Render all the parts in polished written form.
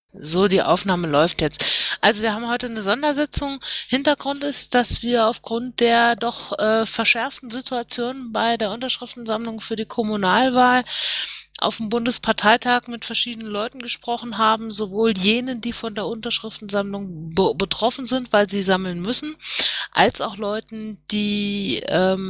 So, die Aufnahme läuft jetzt. Also wir haben heute eine Sondersitzung. Hintergrund ist, dass wir aufgrund der doch verschärften Situation bei der Unterschriftensammlung für die Kommunalwahl auf dem Bundesparteitag mit verschiedenen Leuten gesprochen haben, sowohl jenen, die von der Unterschriftensammlung betroffen sind, weil sie sammeln müssen, als auch Leuten, die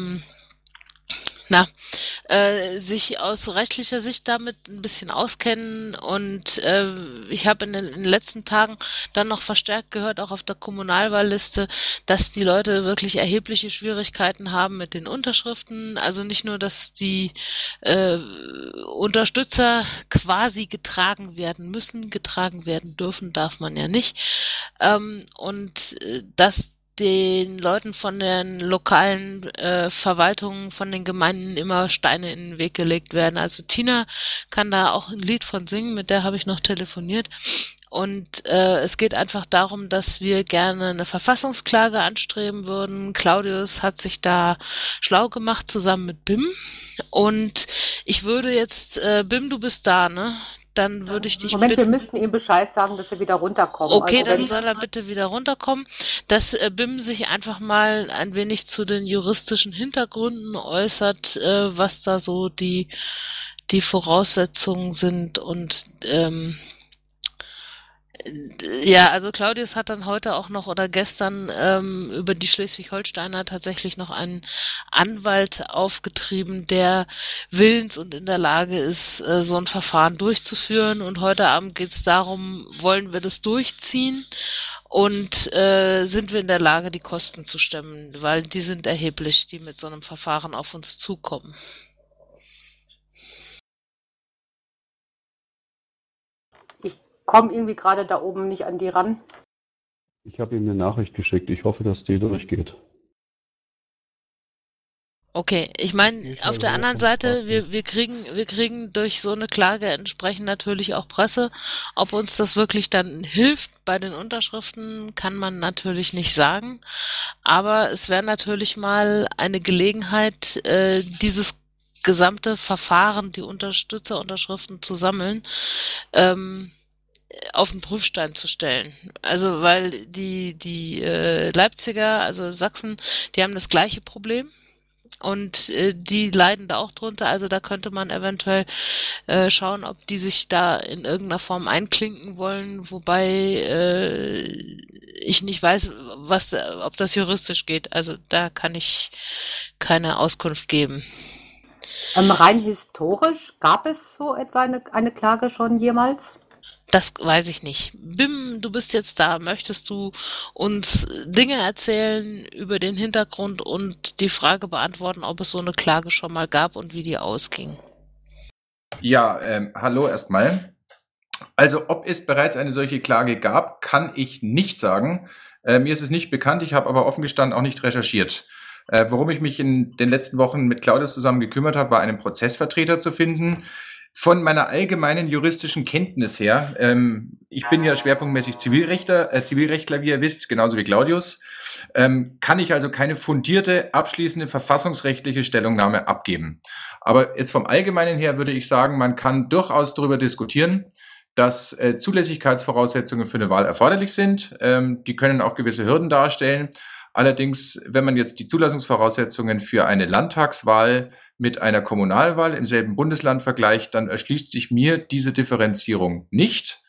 na, sich aus rechtlicher Sicht damit ein bisschen auskennen. Und ich habe in den letzten Tagen dann noch verstärkt gehört, auch auf der Kommunalwahlliste, dass die Leute wirklich erhebliche Schwierigkeiten haben mit den Unterschriften. Also nicht nur, dass die äh, Unterstützer quasi getragen werden müssen, getragen werden dürfen, darf man ja nicht. Und dass den Leuten von den lokalen Verwaltungen, von den Gemeinden immer Steine in den Weg gelegt werden. Also Tina kann da auch ein Lied von singen, mit der habe ich noch telefoniert. Und es geht einfach darum, dass wir gerne eine Verfassungsklage anstreben würden. Claudius hat sich da schlau gemacht zusammen mit BIM. Und ich würde jetzt, BIM, du bist da, ne? Dann würde ich dich Moment, wir bitten. müssten ihm Bescheid sagen, dass sie wieder runterkommen. Okay, Also dann wenn, soll er bitte wieder runterkommen, dass BIM sich einfach mal ein wenig zu den juristischen Hintergründen äußert, was da so die Voraussetzungen sind und ja, also Claudius hat dann heute auch noch oder gestern über die Schleswig-Holsteiner tatsächlich noch einen Anwalt aufgetrieben, der willens und in der Lage ist, so ein Verfahren durchzuführen. Und heute Abend geht es darum, wollen wir das durchziehen und sind wir in der Lage, die Kosten zu stemmen, weil die sind erheblich, die mit so einem Verfahren auf uns zukommen. ich komme irgendwie gerade da oben nicht an die ran. Ich habe ihm eine Nachricht geschickt. Ich hoffe, dass die durchgeht. Okay, ich meine, Geht auf halt der hoch anderen und Seite, fragt mich. wir kriegen durch so eine Klage entsprechend natürlich auch Presse. Ob uns das wirklich dann hilft bei den Unterschriften, kann man natürlich nicht sagen. Aber es wäre natürlich mal eine Gelegenheit, dieses gesamte Verfahren, die Unterstützerunterschriften zu sammeln, ähm, auf den Prüfstein zu stellen. Also weil die Leipziger, also Sachsen, die haben das gleiche Problem. Und die leiden da auch drunter. Also da könnte man eventuell schauen, ob die sich da in irgendeiner Form einklinken wollen, wobei ich nicht weiß, ob das juristisch geht. Also da kann ich keine Auskunft geben. Rein historisch, gab es so etwa eine Klage schon jemals? Das weiß ich nicht. Bim, du bist jetzt da. Möchtest du uns Dinge erzählen über den Hintergrund und die Frage beantworten, ob es so eine Klage schon mal gab und wie die ausging? Ja, hallo erstmal. Also, ob es bereits eine solche Klage gab, kann ich nicht sagen. Mir ist es nicht bekannt, ich habe aber offen gestanden auch nicht recherchiert. Worum ich mich in den letzten Wochen mit Claudius zusammen gekümmert habe, war einen Prozessvertreter zu finden. Von meiner allgemeinen juristischen Kenntnis her, ich bin ja schwerpunktmäßig Zivilrechtler, wie ihr wisst, genauso wie Claudius, kann ich also keine fundierte, abschließende verfassungsrechtliche Stellungnahme abgeben. Aber jetzt vom Allgemeinen her würde ich sagen, man kann durchaus darüber diskutieren, dass Zulässigkeitsvoraussetzungen für eine Wahl erforderlich sind. Die können auch gewisse Hürden darstellen. Allerdings, wenn man jetzt die Zulassungsvoraussetzungen für eine Landtagswahl mit einer Kommunalwahl im selben Bundesland vergleicht, dann erschließt sich mir diese Differenzierung nicht.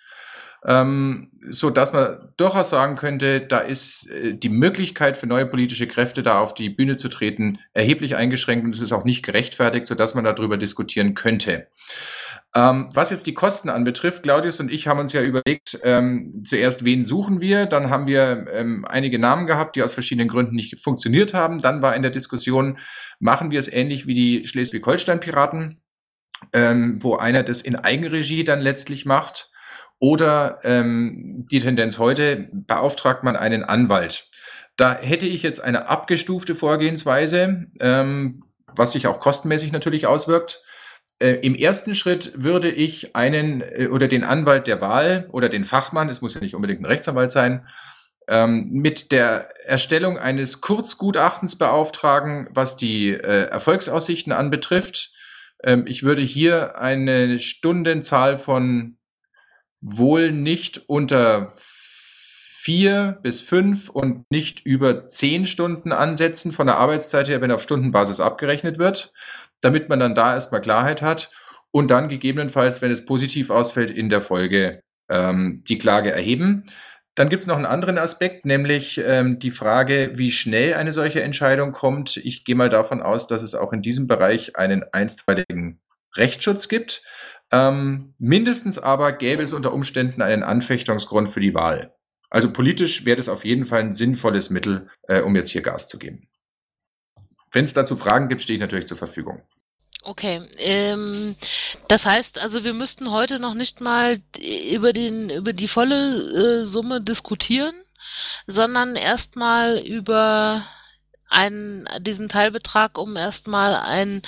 So dass man durchaus sagen könnte, da ist die Möglichkeit für neue politische Kräfte da auf die Bühne zu treten erheblich eingeschränkt und es ist auch nicht gerechtfertigt, so dass man darüber diskutieren könnte. Was jetzt die Kosten anbetrifft, Claudius und ich haben uns ja überlegt, zuerst wen suchen wir, dann haben wir einige Namen gehabt, die aus verschiedenen Gründen nicht funktioniert haben. Dann war in der Diskussion, machen wir es ähnlich wie die Schleswig-Holstein-Piraten, wo einer das in Eigenregie dann letztlich macht. Oder die Tendenz heute, beauftragt man einen Anwalt. Da hätte ich jetzt eine abgestufte Vorgehensweise, was sich auch kostenmäßig natürlich auswirkt. Im ersten Schritt würde ich einen oder den Anwalt der Wahl oder den Fachmann, es muss ja nicht unbedingt ein Rechtsanwalt sein, mit der Erstellung eines Kurzgutachtens beauftragen, was die Erfolgsaussichten anbetrifft. Ich würde hier eine Stundenzahl von wohl nicht unter 4 bis 5 und nicht über 10 Stunden ansetzen von der Arbeitszeit her, wenn auf Stundenbasis abgerechnet wird, damit man dann da erstmal Klarheit hat und dann gegebenenfalls, wenn es positiv ausfällt, in der Folge die Klage erheben. Dann gibt es noch einen anderen Aspekt, nämlich die Frage, wie schnell eine solche Entscheidung kommt. Ich gehe mal davon aus, dass es auch in diesem Bereich einen einstweiligen Rechtsschutz gibt. Mindestens aber gäbe es unter Umständen einen Anfechtungsgrund für die Wahl. Also politisch wäre das auf jeden Fall ein sinnvolles Mittel, um jetzt hier Gas zu geben. Wenn es dazu Fragen gibt, stehe ich natürlich zur Verfügung. Okay, das heißt also, wir müssten heute noch nicht mal über die volle Summe diskutieren, sondern erstmal über diesen Teilbetrag, um erstmal ein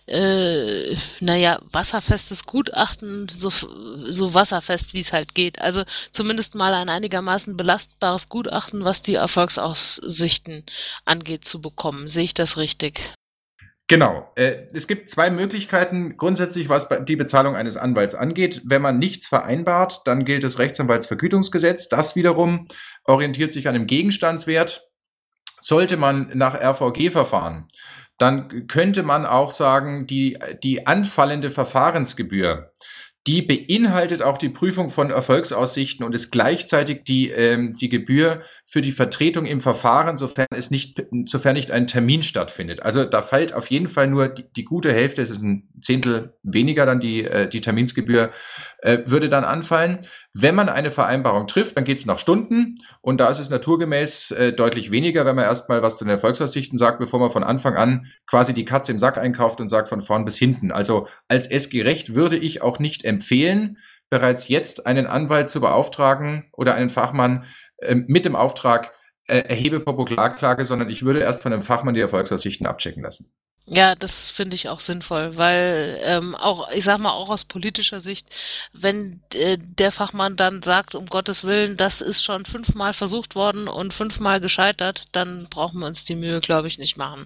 wasserfestes Gutachten, so wasserfest wie es halt geht. Also zumindest mal ein einigermaßen belastbares Gutachten, was die Erfolgsaussichten angeht, zu bekommen. Sehe ich das richtig? Genau. Es gibt 2 Möglichkeiten grundsätzlich, was die Bezahlung eines Anwalts angeht. Wenn man nichts vereinbart, dann gilt das Rechtsanwaltsvergütungsgesetz. Das wiederum orientiert sich an dem Gegenstandswert. Sollte man nach RVG verfahren, dann könnte man auch sagen, die anfallende Verfahrensgebühr, die beinhaltet auch die Prüfung von Erfolgsaussichten und ist gleichzeitig die Gebühr für die Vertretung im Verfahren, sofern nicht ein Termin stattfindet. Also da fällt auf jeden Fall nur die gute Hälfte, es ist ein Zehntel weniger dann die Terminsgebühr, würde dann anfallen. Wenn man eine Vereinbarung trifft, dann geht es nach Stunden und da ist es naturgemäß deutlich weniger, wenn man erstmal was zu den Erfolgsaussichten sagt, bevor man von Anfang an quasi die Katze im Sack einkauft und sagt von vorn bis hinten. Also als SG Recht würde ich auch nicht empfehlen, bereits jetzt einen Anwalt zu beauftragen oder einen Fachmann mit dem Auftrag, erhebe Popularklage, sondern ich würde erst von einem Fachmann die Erfolgsaussichten abchecken lassen. Ja, das finde ich auch sinnvoll, weil auch, ich sag mal, auch aus politischer Sicht, wenn der Fachmann dann sagt, um Gottes Willen, das ist schon 5-mal versucht worden und 5-mal gescheitert, dann brauchen wir uns die Mühe, glaube ich, nicht machen.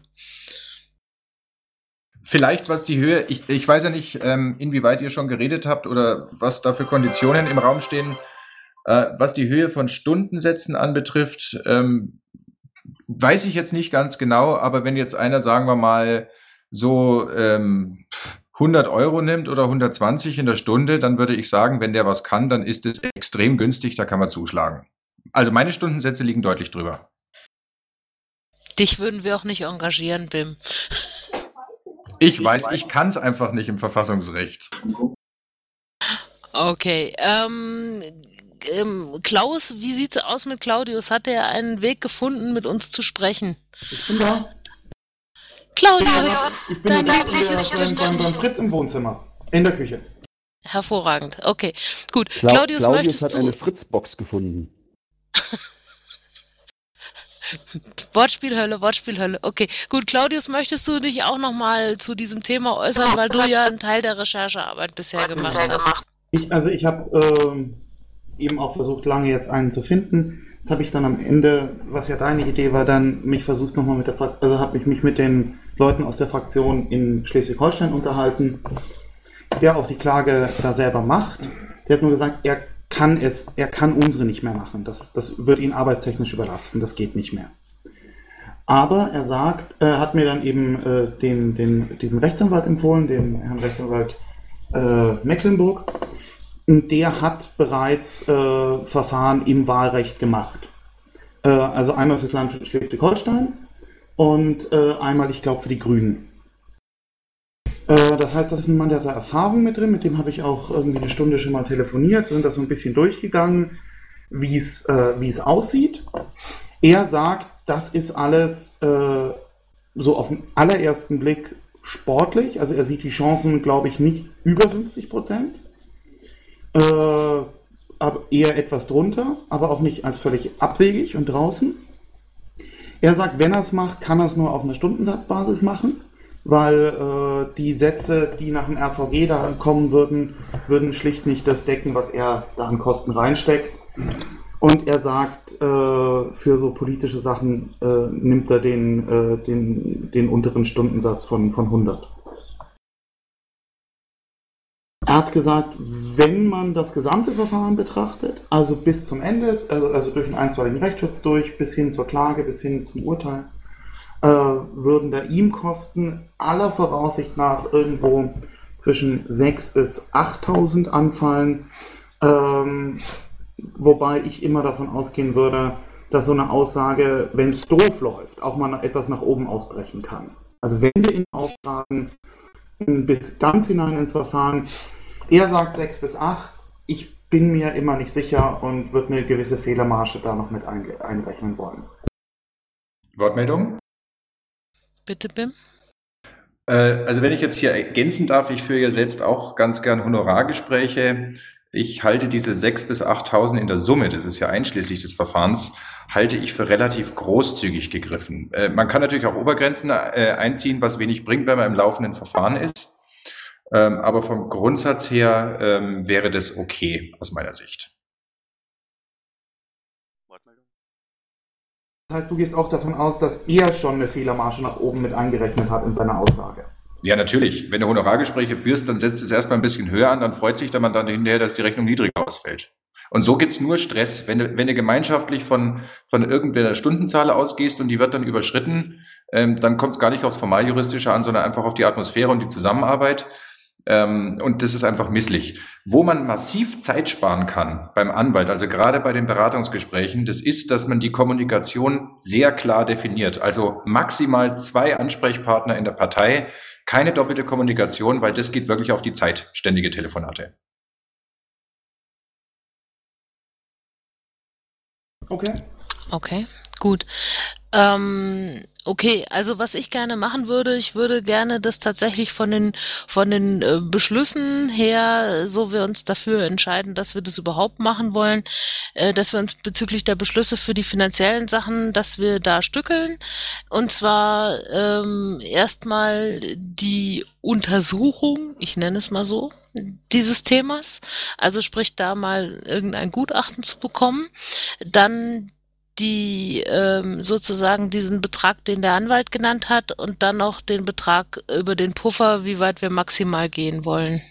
Vielleicht was die Höhe, ich weiß ja nicht, inwieweit ihr schon geredet habt oder was da für Konditionen im Raum stehen. Was die Höhe von Stundensätzen anbetrifft, weiß ich jetzt nicht ganz genau, aber wenn jetzt einer, sagen wir mal, so 100 € nimmt oder 120 in der Stunde, dann würde ich sagen, wenn der was kann, dann ist es extrem günstig, da kann man zuschlagen. Also meine Stundensätze liegen deutlich drüber. Dich würden wir auch nicht engagieren, Bim. Ich weiß, ich kann es einfach nicht im Verfassungsrecht. Okay, Klaus, wie sieht's aus mit Claudius? Hat er einen Weg gefunden, mit uns zu sprechen? Ich bin da. Claudius, Ich bin dein jetzt liebliches beim Fritz im Wohnzimmer. In der Küche. Hervorragend. Okay, gut. Claudius möchtest hat du... eine Fritzbox gefunden. Wortspielhölle. Okay, gut. Claudius, möchtest du dich auch nochmal zu diesem Thema äußern, weil du ja einen Teil der Recherchearbeit bisher gemacht hast? Ich habe eben auch versucht, lange jetzt einen zu finden. Das habe ich dann am Ende, was ja deine Idee war, dann mich versucht nochmal habe ich mich mit den Leuten aus der Fraktion in Schleswig-Holstein unterhalten, der auch die Klage da selber macht. Der hat nur gesagt, er kann unsere nicht mehr machen. Das wird ihn arbeitstechnisch überlasten, das geht nicht mehr. Aber er sagt, hat mir dann eben diesen Rechtsanwalt empfohlen, den Herrn Rechtsanwalt Mecklenburg. Und der hat bereits Verfahren im Wahlrecht gemacht. Also einmal fürs Land Schleswig-Holstein und einmal, ich glaube, für die Grünen. Das heißt, das ist ein Mann, der hat da Erfahrung mit drin, mit dem habe ich auch irgendwie eine Stunde schon mal telefoniert, sind das so ein bisschen durchgegangen, wie es aussieht. Er sagt, das ist alles so auf den allerersten Blick sportlich, also er sieht die Chancen, glaube ich, nicht über 50%. Aber eher etwas drunter, aber auch nicht als völlig abwegig und draußen. Er sagt, wenn er es macht, kann er es nur auf einer Stundensatzbasis machen, weil die Sätze, die nach dem RVG da kommen würden schlicht nicht das decken, was er da an Kosten reinsteckt. Und er sagt, für so politische Sachen nimmt er den unteren Stundensatz von 100. Er hat gesagt, wenn man das gesamte Verfahren betrachtet, also bis zum Ende, also durch den einstweiligen Rechtsschutz durch, bis hin zur Klage, bis hin zum Urteil, würden da ihm Kosten aller Voraussicht nach irgendwo zwischen 6.000 bis 8.000 anfallen, wobei ich immer davon ausgehen würde, dass so eine Aussage, wenn es doof läuft, auch mal etwas nach oben ausbrechen kann. Also wenn wir ihn auftragen, bis ganz hinein ins Verfahren, er sagt 6 bis 8, ich bin mir immer nicht sicher und würde eine gewisse Fehlermarge da noch mit einrechnen wollen. Wortmeldung? Bitte, Bim? Also wenn ich jetzt hier ergänzen darf, ich führe ja selbst auch ganz gern Honorargespräche. Ich halte diese 6.000 bis 8.000 in der Summe, das ist ja einschließlich des Verfahrens, halte ich für relativ großzügig gegriffen. Man kann natürlich auch Obergrenzen einziehen, was wenig bringt, wenn man im laufenden Verfahren ist. Aber vom Grundsatz her wäre das okay aus meiner Sicht. Das heißt, du gehst auch davon aus, dass er schon eine Fehlermarge nach oben mit eingerechnet hat in seiner Aussage. Ja, natürlich. Wenn du Honorargespräche führst, dann setzt es erstmal ein bisschen höher an, dann freut sich der Mandant hinterher, dass die Rechnung niedriger ausfällt. Und so gibt's nur Stress. Wenn du gemeinschaftlich von irgendeiner Stundenzahl ausgehst und die wird dann überschritten, dann kommt es gar nicht aufs Formaljuristische an, sondern einfach auf die Atmosphäre und die Zusammenarbeit. Und das ist einfach misslich. Wo man massiv Zeit sparen kann beim Anwalt, also gerade bei den Beratungsgesprächen, das ist, dass man die Kommunikation sehr klar definiert. Also maximal 2 Ansprechpartner in der Partei, keine doppelte Kommunikation, weil das geht wirklich auf die Zeit, ständige Telefonate. Okay, gut. Okay, also was ich gerne machen würde, ich würde gerne das tatsächlich von den Beschlüssen her, so wir uns dafür entscheiden, dass wir das überhaupt machen wollen, dass wir uns bezüglich der Beschlüsse für die finanziellen Sachen, dass wir da stückeln. Und zwar erstmal die Untersuchung, ich nenne es mal so, dieses Themas. Also sprich da mal irgendein Gutachten zu bekommen. Dann die sozusagen diesen Betrag, den der Anwalt genannt hat, und dann noch den Betrag über den Puffer, wie weit wir maximal gehen wollen.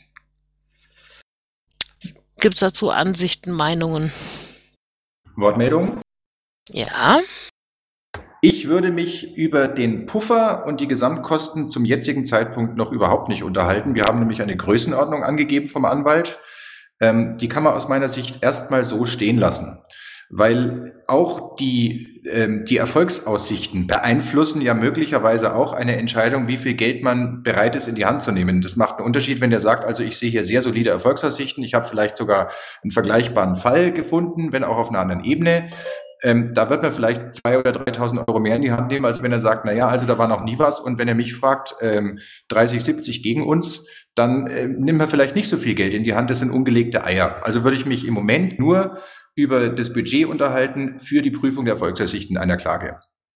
Gibt es dazu Ansichten, Meinungen? Wortmeldung? Ja. Ich würde mich über den Puffer und die Gesamtkosten zum jetzigen Zeitpunkt noch überhaupt nicht unterhalten. Wir haben nämlich eine Größenordnung angegeben vom Anwalt. Die kann man aus meiner Sicht erstmal so stehen lassen. Weil auch die Erfolgsaussichten beeinflussen ja möglicherweise auch eine Entscheidung, wie viel Geld man bereit ist, in die Hand zu nehmen. Das macht einen Unterschied, wenn der sagt, also ich sehe hier sehr solide Erfolgsaussichten, ich habe vielleicht sogar einen vergleichbaren Fall gefunden, wenn auch auf einer anderen Ebene. Da wird man vielleicht 2.000 oder 3.000 Euro mehr in die Hand nehmen, als wenn er sagt, naja, also da war noch nie was. Und wenn er mich fragt, 30, 70 gegen uns, dann nimmt man vielleicht nicht so viel Geld in die Hand, das sind ungelegte Eier. Also würde ich mich im Moment nur über das Budget unterhalten für die Prüfung der Erfolgsaussichten einer Klage.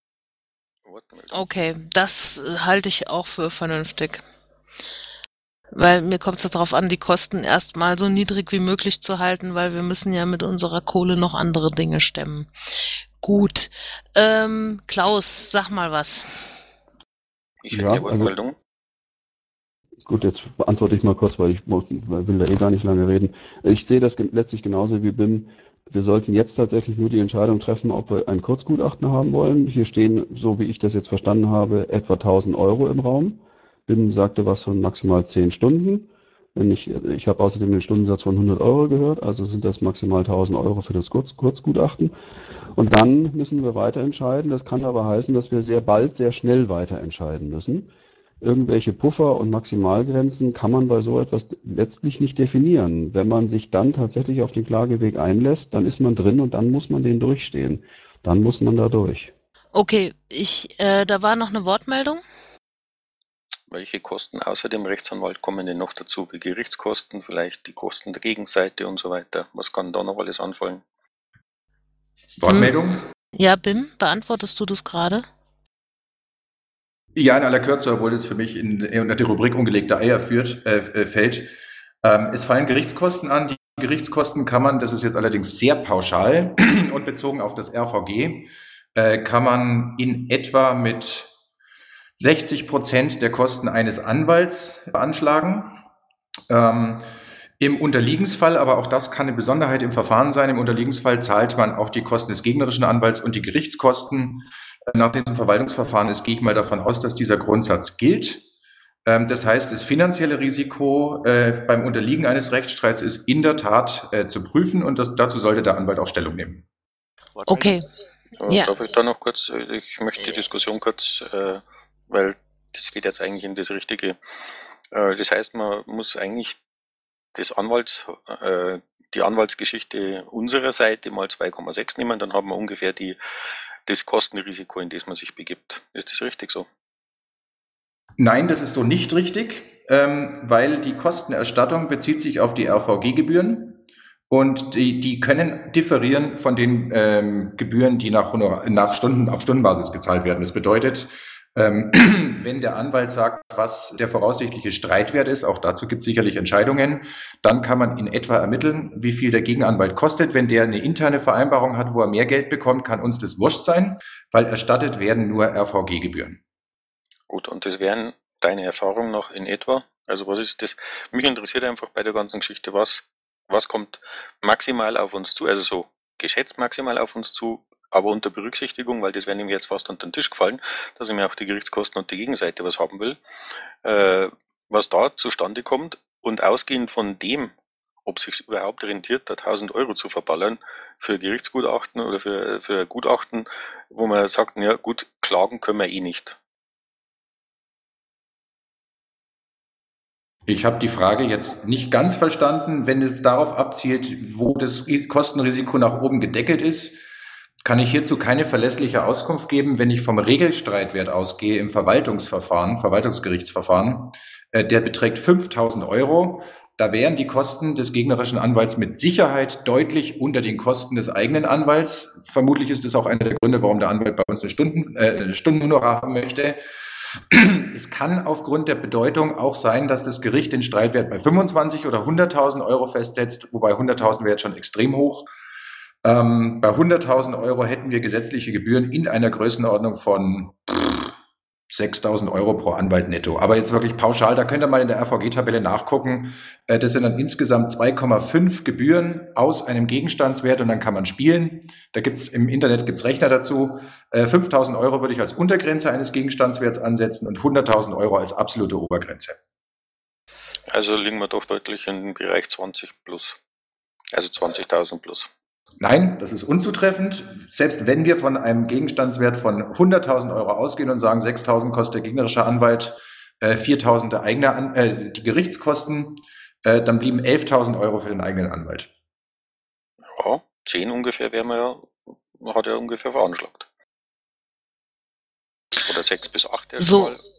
Okay, das halte ich auch für vernünftig. Weil mir kommt es darauf an, die Kosten erstmal so niedrig wie möglich zu halten, weil wir müssen ja mit unserer Kohle noch andere Dinge stemmen. Gut. Klaus, sag mal was. Ich hätte eine Wortmeldung. Gut, jetzt beantworte ich mal kurz, weil will da gar nicht lange reden. Ich sehe das letztlich genauso wie BIM. Wir sollten jetzt tatsächlich nur die Entscheidung treffen, ob wir ein Kurzgutachten haben wollen. Hier stehen, so wie ich das jetzt verstanden habe, etwa 1.000 Euro im Raum. BIM sagte was von maximal 10 Stunden. Ich habe außerdem den Stundensatz von 100 Euro gehört, also sind das maximal 1.000 Euro für das Kurzgutachten. Und dann müssen wir weiter entscheiden. Das kann aber heißen, dass wir sehr bald, sehr schnell weiter entscheiden müssen. Irgendwelche Puffer und Maximalgrenzen kann man bei so etwas letztlich nicht definieren. Wenn man sich dann tatsächlich auf den Klageweg einlässt, dann ist man drin und dann muss man den durchstehen. Dann muss man da durch. Okay, da war noch eine Wortmeldung. Welche Kosten außer dem Rechtsanwalt kommen denn noch dazu? Wie Gerichtskosten, vielleicht die Kosten der Gegenseite und so weiter? Was kann da noch alles anfallen? Wortmeldung? Ja, Bim, beantwortest du das gerade? Ja, in aller Kürze, obwohl das für mich unter die Rubrik ungelegte Eier fällt. Es fallen Gerichtskosten an. Die Gerichtskosten kann man, das ist jetzt allerdings sehr pauschal und bezogen auf das RVG, kann man in etwa mit 60% der Kosten eines Anwalts veranschlagen. Im Unterliegensfall, aber auch das kann eine Besonderheit im Verfahren sein, im Unterliegensfall zahlt man auch die Kosten des gegnerischen Anwalts und die Gerichtskosten. Nach diesem Verwaltungsverfahren ist, gehe ich mal davon aus, dass dieser Grundsatz gilt. Das heißt, das finanzielle Risiko beim Unterliegen eines Rechtsstreits ist in der Tat zu prüfen und dazu sollte der Anwalt auch Stellung nehmen. Okay. Ja. Darf ich da noch kurz, ich möchte die Diskussion kurz, weil das geht jetzt eigentlich in das Richtige. Das heißt, man muss eigentlich die Anwaltsgeschichte unserer Seite mal 2,6 nehmen, dann haben wir ungefähr das Kostenrisiko, in das man sich begibt. Ist das richtig so? Nein, das ist so nicht richtig, weil die Kostenerstattung bezieht sich auf die RVG-Gebühren und die können differieren von den Gebühren, die auf Stundenbasis gezahlt werden. Das bedeutet, wenn der Anwalt sagt, was der voraussichtliche Streitwert ist, auch dazu gibt es sicherlich Entscheidungen, dann kann man in etwa ermitteln, wie viel der Gegenanwalt kostet. Wenn der eine interne Vereinbarung hat, wo er mehr Geld bekommt, kann uns das wurscht sein, weil erstattet werden nur RVG-Gebühren. Gut, und das wären deine Erfahrungen noch in etwa? Also was ist das? Mich interessiert einfach bei der ganzen Geschichte, was kommt maximal auf uns zu, also so geschätzt maximal auf uns zu, aber unter Berücksichtigung, weil das wäre nämlich jetzt fast unter den Tisch gefallen, dass ich mir auch die Gerichtskosten und die Gegenseite was haben will, was da zustande kommt und ausgehend von dem, ob es sich überhaupt rentiert, da 1.000 Euro zu verballern für Gerichtsgutachten oder für Gutachten, wo man sagt, ja gut, klagen können wir eh nicht. Ich habe die Frage jetzt nicht ganz verstanden. Wenn es darauf abzielt, wo das Kostenrisiko nach oben gedeckelt ist, kann ich hierzu keine verlässliche Auskunft geben. Wenn ich vom Regelstreitwert ausgehe im Verwaltungsgerichtsverfahren, der beträgt 5.000 Euro. Da wären die Kosten des gegnerischen Anwalts mit Sicherheit deutlich unter den Kosten des eigenen Anwalts. Vermutlich ist es auch einer der Gründe, warum der Anwalt bei uns eine Stundenhonorar haben möchte. Es kann aufgrund der Bedeutung auch sein, dass das Gericht den Streitwert bei 25 oder 100.000 Euro festsetzt, wobei 100.000 wäre jetzt schon extrem hoch. Bei 100.000 Euro hätten wir gesetzliche Gebühren in einer Größenordnung von 6.000 Euro pro Anwalt netto. Aber jetzt wirklich pauschal, da könnt ihr mal in der RVG-Tabelle nachgucken. Das sind dann insgesamt 2,5 Gebühren aus einem Gegenstandswert und dann kann man spielen. Da gibt's im Internet Rechner dazu. 5.000 Euro würde ich als Untergrenze eines Gegenstandswerts ansetzen und 100.000 Euro als absolute Obergrenze. Also liegen wir doch deutlich im Bereich 20 plus. Also 20.000 plus. Nein, das ist unzutreffend. Selbst wenn wir von einem Gegenstandswert von 100.000 Euro ausgehen und sagen, 6.000 kostet der gegnerische Anwalt, 4.000 der eigene, die Gerichtskosten, dann blieben 11.000 Euro für den eigenen Anwalt. Ja, 10 ungefähr hat er ungefähr veranschlagt. Oder 6 bis 8 erstmal. So.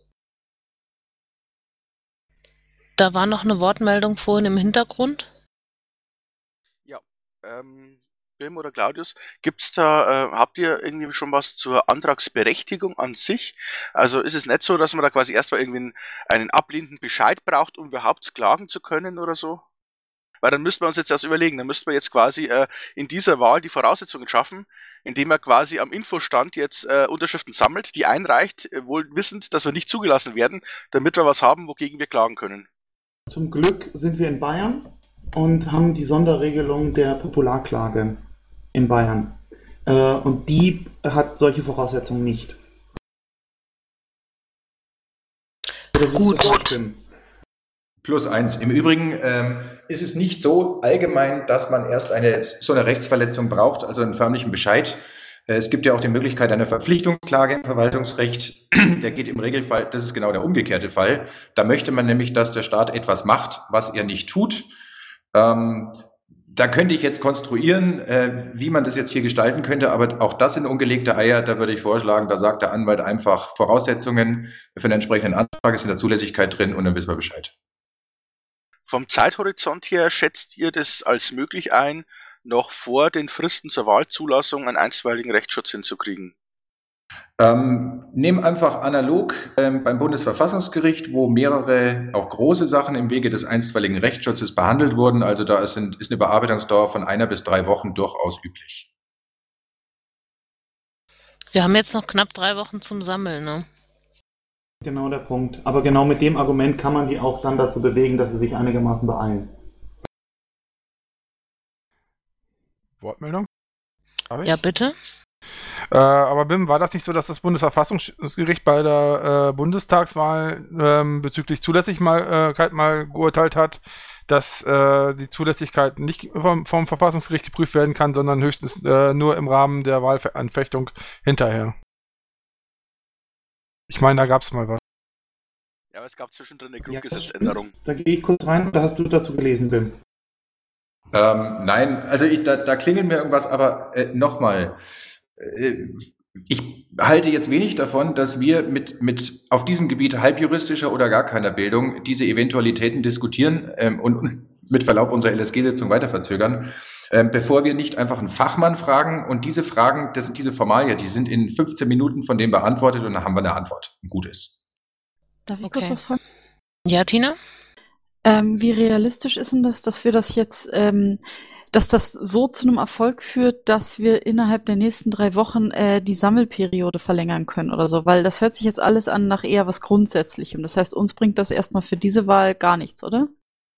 Da war noch eine Wortmeldung vorhin im Hintergrund. Ja, Bim oder Claudius, habt ihr irgendwie schon was zur Antragsberechtigung an sich? Also ist es nicht so, dass man da quasi erstmal irgendwie einen ablehnenden Bescheid braucht, um überhaupt klagen zu können oder so? Weil dann müssten wir uns jetzt erst überlegen, dann müssten wir jetzt quasi in dieser Wahl die Voraussetzungen schaffen, indem er quasi am Infostand jetzt Unterschriften sammelt, die einreicht, wohl wissend, dass wir nicht zugelassen werden, damit wir was haben, wogegen wir klagen können. Zum Glück sind wir in Bayern und haben die Sonderregelung der Popularklage in Bayern. Und die hat solche Voraussetzungen nicht. Gut. +1. Im Übrigen ist es nicht so allgemein, dass man erst so eine Rechtsverletzung braucht, also einen förmlichen Bescheid. Es gibt ja auch die Möglichkeit einer Verpflichtungsklage im Verwaltungsrecht. Der geht im Regelfall, das ist genau der umgekehrte Fall. Da möchte man nämlich, dass der Staat etwas macht, was er nicht tut. Da könnte ich jetzt konstruieren, wie man das jetzt hier gestalten könnte, aber auch das sind ungelegte Eier. Da würde ich vorschlagen, da sagt der Anwalt einfach Voraussetzungen für einen entsprechenden Antrag, ist in der Zulässigkeit drin und dann wissen wir Bescheid. Vom Zeithorizont her schätzt ihr das als möglich ein, noch vor den Fristen zur Wahlzulassung einen einstweiligen Rechtsschutz hinzukriegen? Nehmen einfach analog beim Bundesverfassungsgericht, wo mehrere, auch große Sachen im Wege des einstweiligen Rechtsschutzes behandelt wurden. Also da ist eine Bearbeitungsdauer von 1 bis 3 Wochen durchaus üblich. Wir haben jetzt noch knapp 3 Wochen zum Sammeln, ne? Genau der Punkt. Aber genau mit dem Argument kann man die auch dann dazu bewegen, dass sie sich einigermaßen beeilen. Wortmeldung? Hab ich? Ja, bitte? Aber Bim, war das nicht so, dass das Bundesverfassungsgericht bei der Bundestagswahl bezüglich Zulässigkeit mal geurteilt hat, dass die Zulässigkeit nicht vom Verfassungsgericht geprüft werden kann, sondern höchstens nur im Rahmen der Wahlanfechtung hinterher? Ich meine, da gab es mal was. Ja, aber es gab zwischendrin eine Ja, Grundgesetzänderung. da gehe ich kurz rein, oder hast du dazu gelesen, Bim? Nein, also da klingelt mir irgendwas, aber nochmal, ich halte jetzt wenig davon, dass wir mit auf diesem Gebiet halbjuristischer oder gar keiner Bildung diese Eventualitäten diskutieren und mit Verlaub unsere LSG-Sitzung weiter verzögern, bevor wir nicht einfach einen Fachmann fragen und diese Fragen, das sind diese Formalien, die sind in 15 Minuten von dem beantwortet und dann haben wir eine Antwort, ein gutes. Darf ich Okay. kurz was fragen? Ja, Tina? Wie realistisch ist denn das, dass wir das jetzt, dass das so zu einem Erfolg führt, dass wir innerhalb der nächsten 3 Wochen die Sammelperiode verlängern können oder so? Weil das hört sich jetzt alles an nach eher was Grundsätzlichem. Das heißt, uns bringt das erstmal für diese Wahl gar nichts, oder?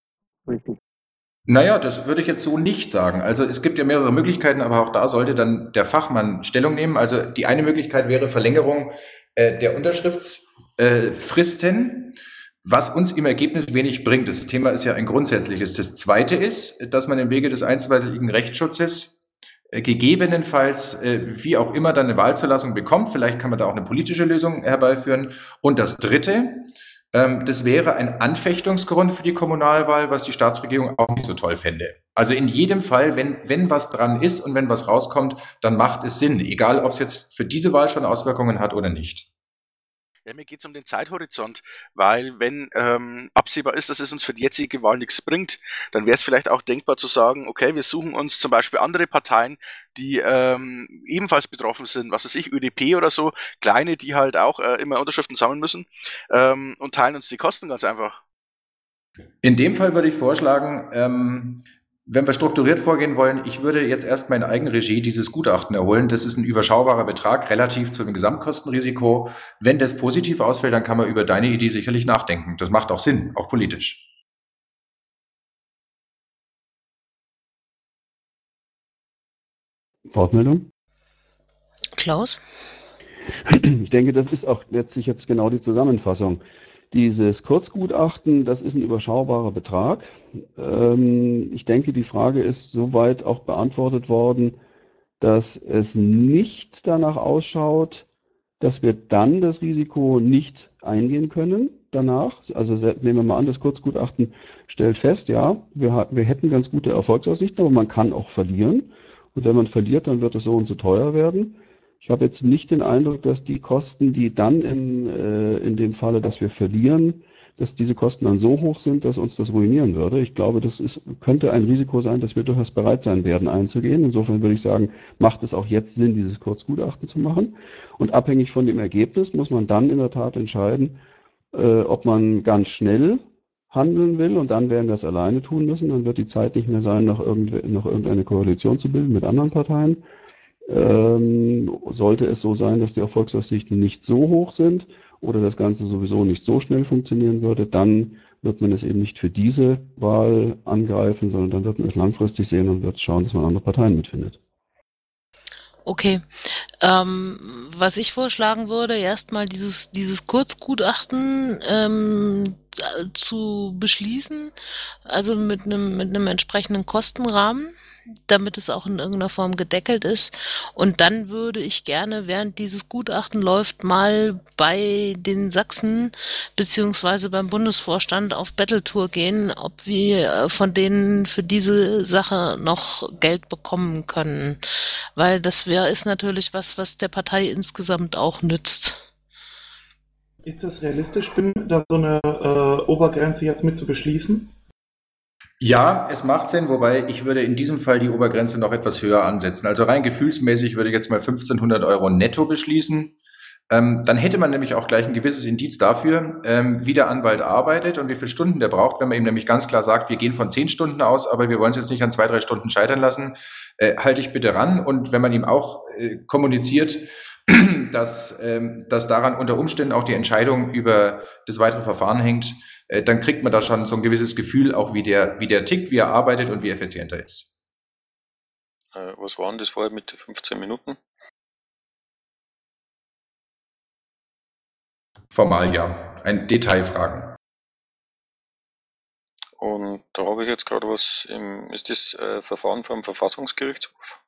Naja, das würde ich jetzt so nicht sagen. Also es gibt ja mehrere Möglichkeiten, aber auch da sollte dann der Fachmann Stellung nehmen. Also die eine Möglichkeit wäre Verlängerung der Unterschriftsfristen, was uns im Ergebnis wenig bringt. Das Thema ist ja ein grundsätzliches. Das zweite ist, dass man im Wege des einstweiligen Rechtsschutzes gegebenenfalls, wie auch immer, dann eine Wahlzulassung bekommt. Vielleicht kann man da auch eine politische Lösung herbeiführen. Und das dritte, das wäre ein Anfechtungsgrund für die Kommunalwahl, was die Staatsregierung auch nicht so toll fände. Also in jedem Fall, wenn was dran ist und wenn was rauskommt, dann macht es Sinn, egal ob es jetzt für diese Wahl schon Auswirkungen hat oder nicht. Ja, mir geht es um den Zeithorizont, weil wenn absehbar ist, dass es uns für die jetzige Wahl nichts bringt, dann wäre es vielleicht auch denkbar zu sagen, okay, wir suchen uns zum Beispiel andere Parteien, die ebenfalls betroffen sind, was weiß ich, ÖDP oder so, kleine, die halt auch immer Unterschriften sammeln müssen und teilen uns die Kosten ganz einfach. In dem Fall würde ich vorschlagen, wenn wir strukturiert vorgehen wollen, ich würde jetzt erstmal in Eigenregie dieses Gutachten erholen. Das ist ein überschaubarer Betrag relativ zu dem Gesamtkostenrisiko. Wenn das positiv ausfällt, dann kann man über deine Idee sicherlich nachdenken. Das macht auch Sinn, auch politisch. Wortmeldung? Klaus? Ich denke, das ist auch letztlich jetzt genau die Zusammenfassung. Dieses Kurzgutachten, das ist ein überschaubarer Betrag. Ich denke, die Frage ist soweit auch beantwortet worden, dass es nicht danach ausschaut, dass wir dann das Risiko nicht eingehen können danach. Also nehmen wir mal an, das Kurzgutachten stellt fest, ja, wir hätten ganz gute Erfolgsaussichten, aber man kann auch verlieren. Und wenn man verliert, dann wird es so und so teuer werden. Ich habe jetzt nicht den Eindruck, dass die Kosten, die dann in dem Falle, dass wir verlieren, dass diese Kosten dann so hoch sind, dass uns das ruinieren würde. Ich glaube, könnte ein Risiko sein, dass wir durchaus bereit sein werden, einzugehen. Insofern würde ich sagen, macht es auch jetzt Sinn, dieses Kurzgutachten zu machen. Und abhängig von dem Ergebnis muss man dann in der Tat entscheiden, ob man ganz schnell handeln will und dann werden wir es alleine tun müssen. Dann wird die Zeit nicht mehr sein, noch irgendeine Koalition zu bilden mit anderen Parteien. Sollte es so sein, dass die Erfolgsaussichten nicht so hoch sind oder das Ganze sowieso nicht so schnell funktionieren würde, dann wird man es eben nicht für diese Wahl angreifen, sondern dann wird man es langfristig sehen und wird schauen, dass man andere Parteien mitfindet. Okay. Was ich vorschlagen würde, erstmal dieses Kurzgutachten zu beschließen, also mit einem entsprechenden Kostenrahmen, damit es auch in irgendeiner Form gedeckelt ist. Und dann würde ich gerne, während dieses Gutachten läuft, mal bei den Sachsen beziehungsweise beim Bundesvorstand auf Battletour gehen, ob wir von denen für diese Sache noch Geld bekommen können. Weil das ist natürlich was der Partei insgesamt auch nützt. Ist das realistisch, da so eine Obergrenze jetzt mit zu beschließen? Ja, es macht Sinn, wobei ich würde in diesem Fall die Obergrenze noch etwas höher ansetzen. Also rein gefühlsmäßig würde ich jetzt mal 1.500 € netto beschließen. Dann hätte man nämlich auch gleich ein gewisses Indiz dafür, wie der Anwalt arbeitet und wie viele Stunden der braucht, wenn man ihm nämlich ganz klar sagt, wir gehen von 10 Stunden aus, aber wir wollen es jetzt nicht an 2-3 Stunden scheitern lassen, halte ich bitte ran. Und wenn man ihm auch kommuniziert, dass daran unter Umständen auch die Entscheidung über das weitere Verfahren hängt, dann kriegt man da schon so ein gewisses Gefühl, auch wie der tickt, wie er arbeitet und wie effizient er ist. Was waren das vorher mit den 15 Minuten? Formal ja. Ein Detailfragen. Und da habe ich jetzt gerade was, ist das Verfahren vom Verfassungsgerichtshof?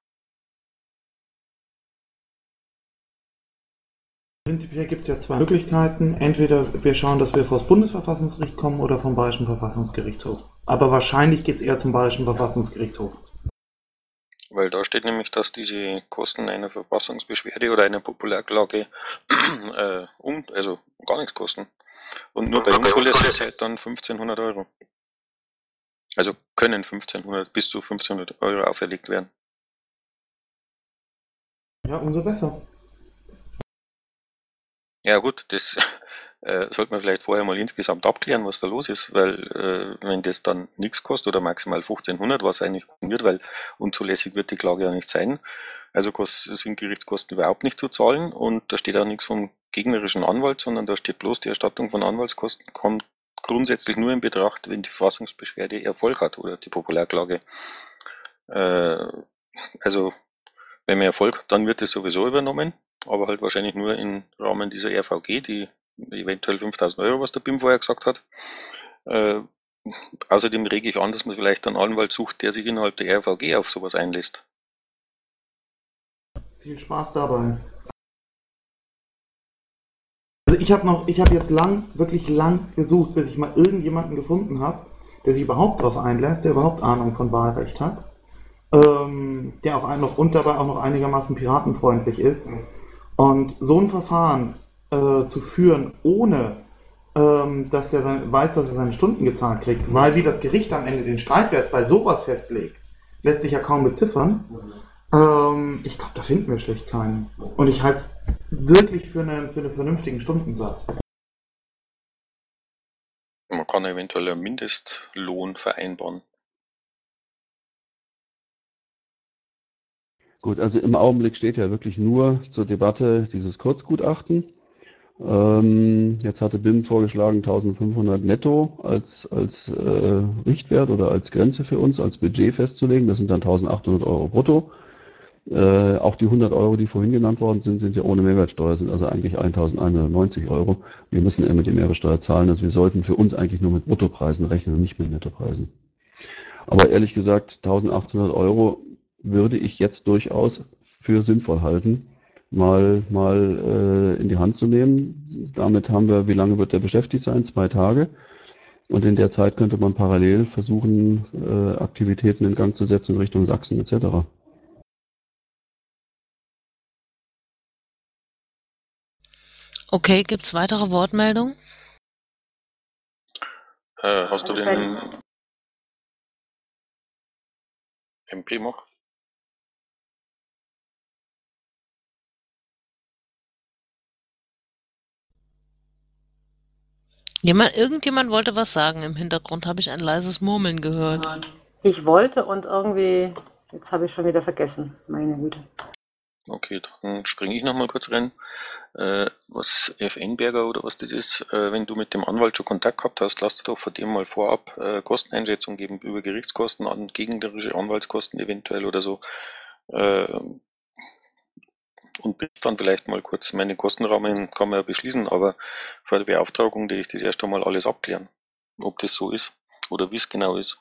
Prinzipiell gibt es ja zwei Möglichkeiten. Entweder wir schauen, dass wir vor das Bundesverfassungsgericht kommen oder vom Bayerischen Verfassungsgerichtshof. Aber wahrscheinlich geht es eher zum Bayerischen Verfassungsgerichtshof. Weil da steht nämlich, dass diese Kosten einer Verfassungsbeschwerde oder einer Popularklage also gar nichts kosten. Und nur bei Unzulässigkeit dann 1500 Euro. Also können bis zu 1500 Euro auferlegt werden. Ja, umso besser. Ja gut, das sollte man vielleicht vorher mal insgesamt abklären, was da los ist, weil wenn das dann nichts kostet oder maximal 1500, was eigentlich wird, weil unzulässig wird die Klage ja nicht sein, also sind Gerichtskosten überhaupt nicht zu zahlen und da steht auch nichts vom gegnerischen Anwalt, sondern da steht bloß, die Erstattung von Anwaltskosten kommt grundsätzlich nur in Betracht, wenn die Verfassungsbeschwerde Erfolg hat oder die Popularklage. Also wenn man Erfolg hat, dann wird das sowieso übernommen, aber halt wahrscheinlich nur im Rahmen dieser RVG, die eventuell 5.000 Euro, was der BIM vorher gesagt hat. Außerdem rege ich an, dass man vielleicht einen Anwalt sucht, der sich innerhalb der RVG auf sowas einlässt. Viel Spaß dabei. Also ich habe jetzt wirklich lang gesucht, bis ich mal irgendjemanden gefunden habe, der sich überhaupt darauf einlässt, der überhaupt Ahnung von Wahlrecht hat, der auch dabei auch noch einigermaßen piratenfreundlich ist. Und so ein Verfahren zu führen, ohne dass der weiß, dass er seine Stunden gezahlt kriegt, weil wie das Gericht am Ende den Streitwert bei sowas festlegt, lässt sich ja kaum beziffern. Ich glaube, da finden wir schlicht keinen. Und ich halte es wirklich für einen vernünftigen Stundensatz. Man kann eventuell einen Mindestlohn vereinbaren. Gut, also im Augenblick steht ja wirklich nur zur Debatte dieses Kurzgutachten. Jetzt hatte BIM vorgeschlagen 1.500 netto als Richtwert oder als Grenze für uns, als Budget festzulegen. Das sind dann 1.800 Euro brutto. Auch die 100 Euro, die vorhin genannt worden sind, sind ja ohne Mehrwertsteuer, sind also eigentlich 1.190 Euro. Wir müssen immer die Mehrwertsteuer zahlen. Also wir sollten für uns eigentlich nur mit Bruttopreisen rechnen und nicht mit Nettopreisen. Aber ehrlich gesagt, 1.800 Euro würde ich jetzt durchaus für sinnvoll halten, mal in die Hand zu nehmen. Damit haben wir, wie lange wird der beschäftigt sein? 2 Tage. Und in der Zeit könnte man parallel versuchen, Aktivitäten in Gang zu setzen in Richtung Sachsen etc. Okay, gibt's weitere Wortmeldungen? Hast du Also den MP noch? Irgendjemand wollte was sagen. Im Hintergrund habe ich ein leises Murmeln gehört. Ich wollte und irgendwie, jetzt habe ich schon wieder vergessen. Meine Güte. Okay, dann springe ich nochmal kurz rein. Was FN-Berger oder was das ist, wenn du mit dem Anwalt schon Kontakt gehabt hast, lass dir doch von dem mal vorab Kosteneinschätzung geben über Gerichtskosten, gegnerische Anwaltskosten eventuell oder so. Und dann vielleicht mal kurz meine Kostenrahmen kann man ja beschließen, aber vor der Beauftragung will ich das erst einmal alles abklären, ob das so ist oder wie es genau ist.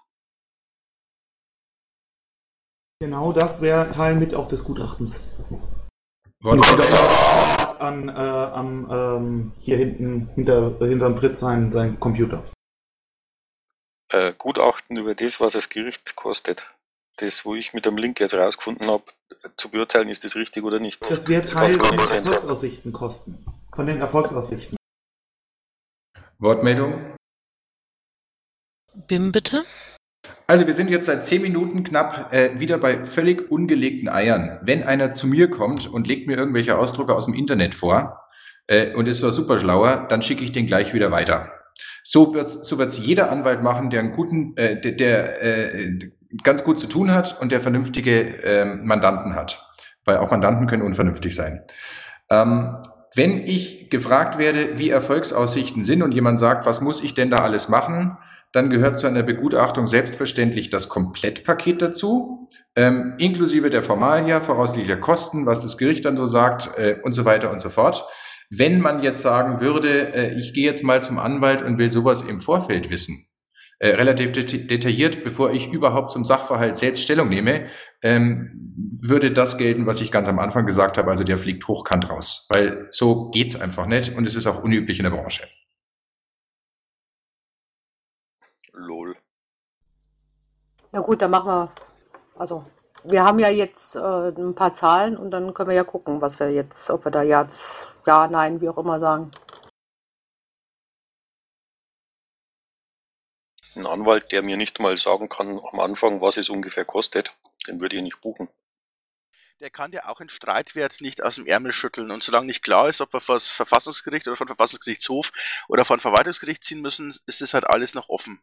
Genau das wäre Teil mit auch des Gutachtens. Hier hinterm Fritz sein Computer. Gutachten über das, was das Gericht kostet. Das, wo ich mit dem Link jetzt rausgefunden habe, zu beurteilen, ist das richtig oder nicht. Das wird Teil von den Erfolgsaussichten kosten. Von den Erfolgsaussichten. Wortmeldung? BIM, bitte? Also wir sind jetzt seit 10 Minuten knapp wieder bei völlig ungelegten Eiern. Wenn einer zu mir kommt und legt mir irgendwelche Ausdrucke aus dem Internet vor und ist so super schlauer, dann schicke ich den gleich wieder weiter. So wird's jeder Anwalt machen, der einen guten, der ganz gut zu tun hat und der vernünftige Mandanten hat. Weil auch Mandanten können unvernünftig sein. Wenn ich gefragt werde, wie Erfolgsaussichten sind und jemand sagt, was muss ich denn da alles machen, dann gehört zu einer Begutachtung selbstverständlich das Komplettpaket dazu, inklusive der Formalia, voraussichtlicher Kosten, was das Gericht dann so sagt und so weiter und so fort. Wenn man jetzt sagen würde, ich gehe jetzt mal zum Anwalt und will sowas im Vorfeld wissen, relativ detailliert, bevor ich überhaupt zum Sachverhalt selbst Stellung nehme, würde das gelten, was ich ganz am Anfang gesagt habe, also der fliegt hochkant raus, weil so geht's einfach nicht und es ist auch unüblich in der Branche. Lol. Na gut, dann machen wir, also wir haben ja jetzt ein paar Zahlen und dann können wir ja gucken, was wir jetzt, ob wir da jetzt ja, nein, wie auch immer sagen. Ein Anwalt, der mir nicht mal sagen kann am Anfang, was es ungefähr kostet, den würde ich nicht buchen. Der kann ja auch einen Streitwert nicht aus dem Ärmel schütteln. Und solange nicht klar ist, ob wir vor das Verfassungsgericht oder vor den Verfassungsgerichtshof oder vor ein Verwaltungsgericht ziehen müssen, ist das halt alles noch offen.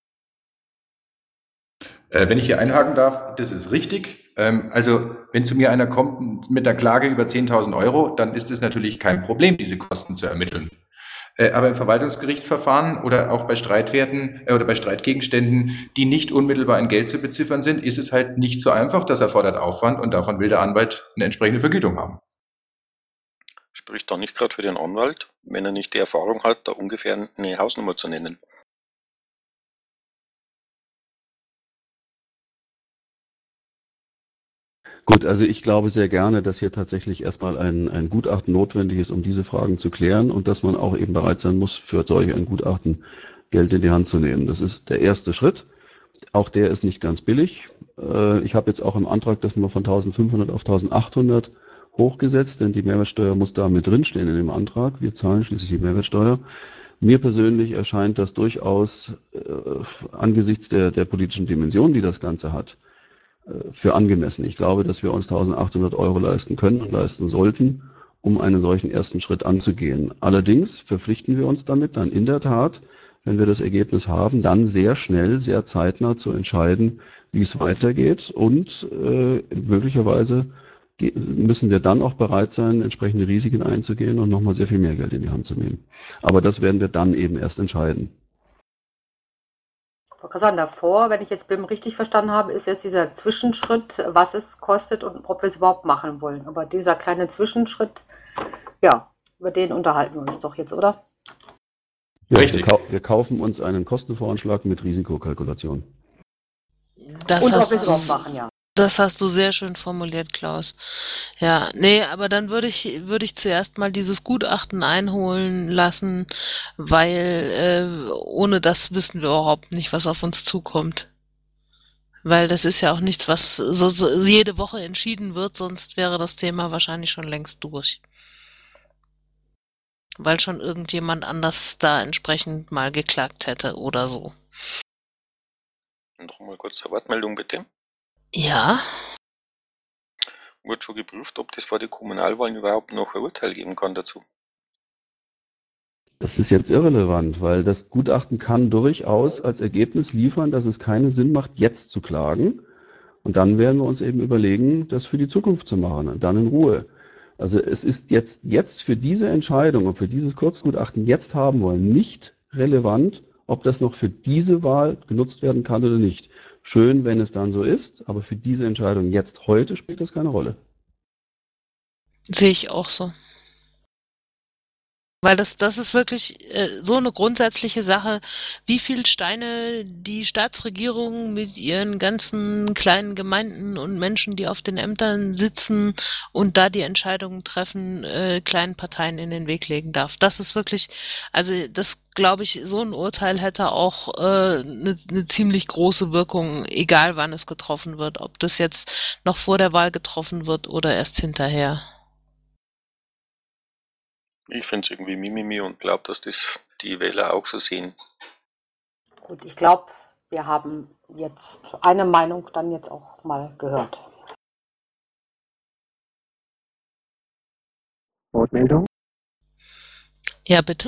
Wenn ich hier einhaken darf, das ist richtig. Also wenn zu mir einer kommt mit einer Klage über 10.000 Euro, dann ist es natürlich kein Problem, diese Kosten zu ermitteln. Aber im Verwaltungsgerichtsverfahren oder auch bei Streitwerten oder bei Streitgegenständen, die nicht unmittelbar in Geld zu beziffern sind, ist es halt nicht so einfach. Das erfordert Aufwand und davon will der Anwalt eine entsprechende Vergütung haben. Spricht doch nicht gerade für den Anwalt, wenn er nicht die Erfahrung hat, da ungefähr eine Hausnummer zu nennen. Gut, also ich glaube sehr gerne, dass hier tatsächlich erstmal ein Gutachten notwendig ist, um diese Fragen zu klären und dass man auch eben bereit sein muss, für solch ein Gutachten Geld in die Hand zu nehmen. Das ist der erste Schritt. Auch der ist nicht ganz billig. Ich habe jetzt auch im Antrag das mal von 1.500 auf 1.800 hochgesetzt, denn die Mehrwertsteuer muss da mit drinstehen in dem Antrag. Wir zahlen schließlich die Mehrwertsteuer. Mir persönlich erscheint das durchaus angesichts der politischen Dimension, die das Ganze hat, für angemessen. Ich glaube, dass wir uns 1.800 Euro leisten können und leisten sollten, um einen solchen ersten Schritt anzugehen. Allerdings verpflichten wir uns damit dann in der Tat, wenn wir das Ergebnis haben, dann sehr schnell, sehr zeitnah zu entscheiden, wie es weitergeht und möglicherweise müssen wir dann auch bereit sein, entsprechende Risiken einzugehen und nochmal sehr viel mehr Geld in die Hand zu nehmen. Aber das werden wir dann eben erst entscheiden. Christian, davor, wenn ich jetzt BIM richtig verstanden habe, ist jetzt dieser Zwischenschritt, was es kostet und ob wir es überhaupt machen wollen. Aber dieser kleine Zwischenschritt, ja, über den unterhalten wir uns doch jetzt, oder? Ja, Richtig. Wir kaufen uns einen Kostenvoranschlag mit Risikokalkulation. Das Und ob hast wir es du, überhaupt machen, ja. das hast du sehr schön formuliert, Klaus. Ja, nee, aber dann würde ich zuerst mal dieses Gutachten einholen lassen, weil ohne das wissen wir überhaupt nicht, was auf uns zukommt. Weil das ist ja auch nichts, was so jede Woche entschieden wird, sonst wäre das Thema wahrscheinlich schon längst durch. Weil schon irgendjemand anders da entsprechend mal geklagt hätte oder so. Noch mal kurz eine Wortmeldung bitte. Ja, Wurde schon geprüft, ob das vor den Kommunalwahlen überhaupt noch ein Urteil geben kann dazu. Das ist jetzt irrelevant, weil das Gutachten kann durchaus als Ergebnis liefern, dass es keinen Sinn macht, jetzt zu klagen. Und dann werden wir uns eben überlegen, das für die Zukunft zu machen und dann in Ruhe. Also es ist jetzt für diese Entscheidung, ob wir dieses Kurzgutachten jetzt haben wollen, nicht relevant, ob das noch für diese Wahl genutzt werden kann oder nicht. Schön, wenn es dann so ist, aber für diese Entscheidung jetzt heute spielt das keine Rolle. sehe ich auch so. Weil das ist wirklich so eine grundsätzliche Sache, wie viel Steine die Staatsregierung mit ihren ganzen kleinen Gemeinden und Menschen, die auf den Ämtern sitzen und da die Entscheidungen treffen, kleinen Parteien in den Weg legen darf. Das ist wirklich, also das glaube ich, so ein Urteil hätte auch eine ziemlich große Wirkung, egal wann es getroffen wird, ob das jetzt noch vor der Wahl getroffen wird oder erst hinterher. Ich finde es irgendwie Mimimi und glaube, dass das die Wähler auch so sehen. Gut, ich glaube, wir haben jetzt eine Meinung dann jetzt auch mal gehört. Wortmeldung. Ja, bitte?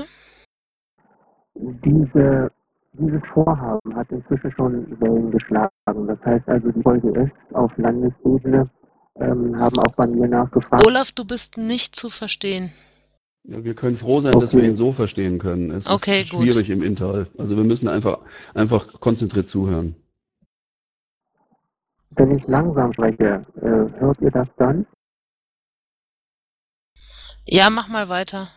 Dieses Vorhaben hat inzwischen schon Wellen geschlagen. Das heißt also, die Folge ist auf Landesebene, haben auch bei mir nachgefragt. Olaf, du bist nicht zu verstehen. Ja, wir können froh sein, dass wir Okay. ihn so verstehen können. Es Okay, ist gut. schwierig im Intal. Also wir müssen einfach konzentriert zuhören. Wenn ich langsam spreche, hört ihr das dann? Ja, mach mal weiter.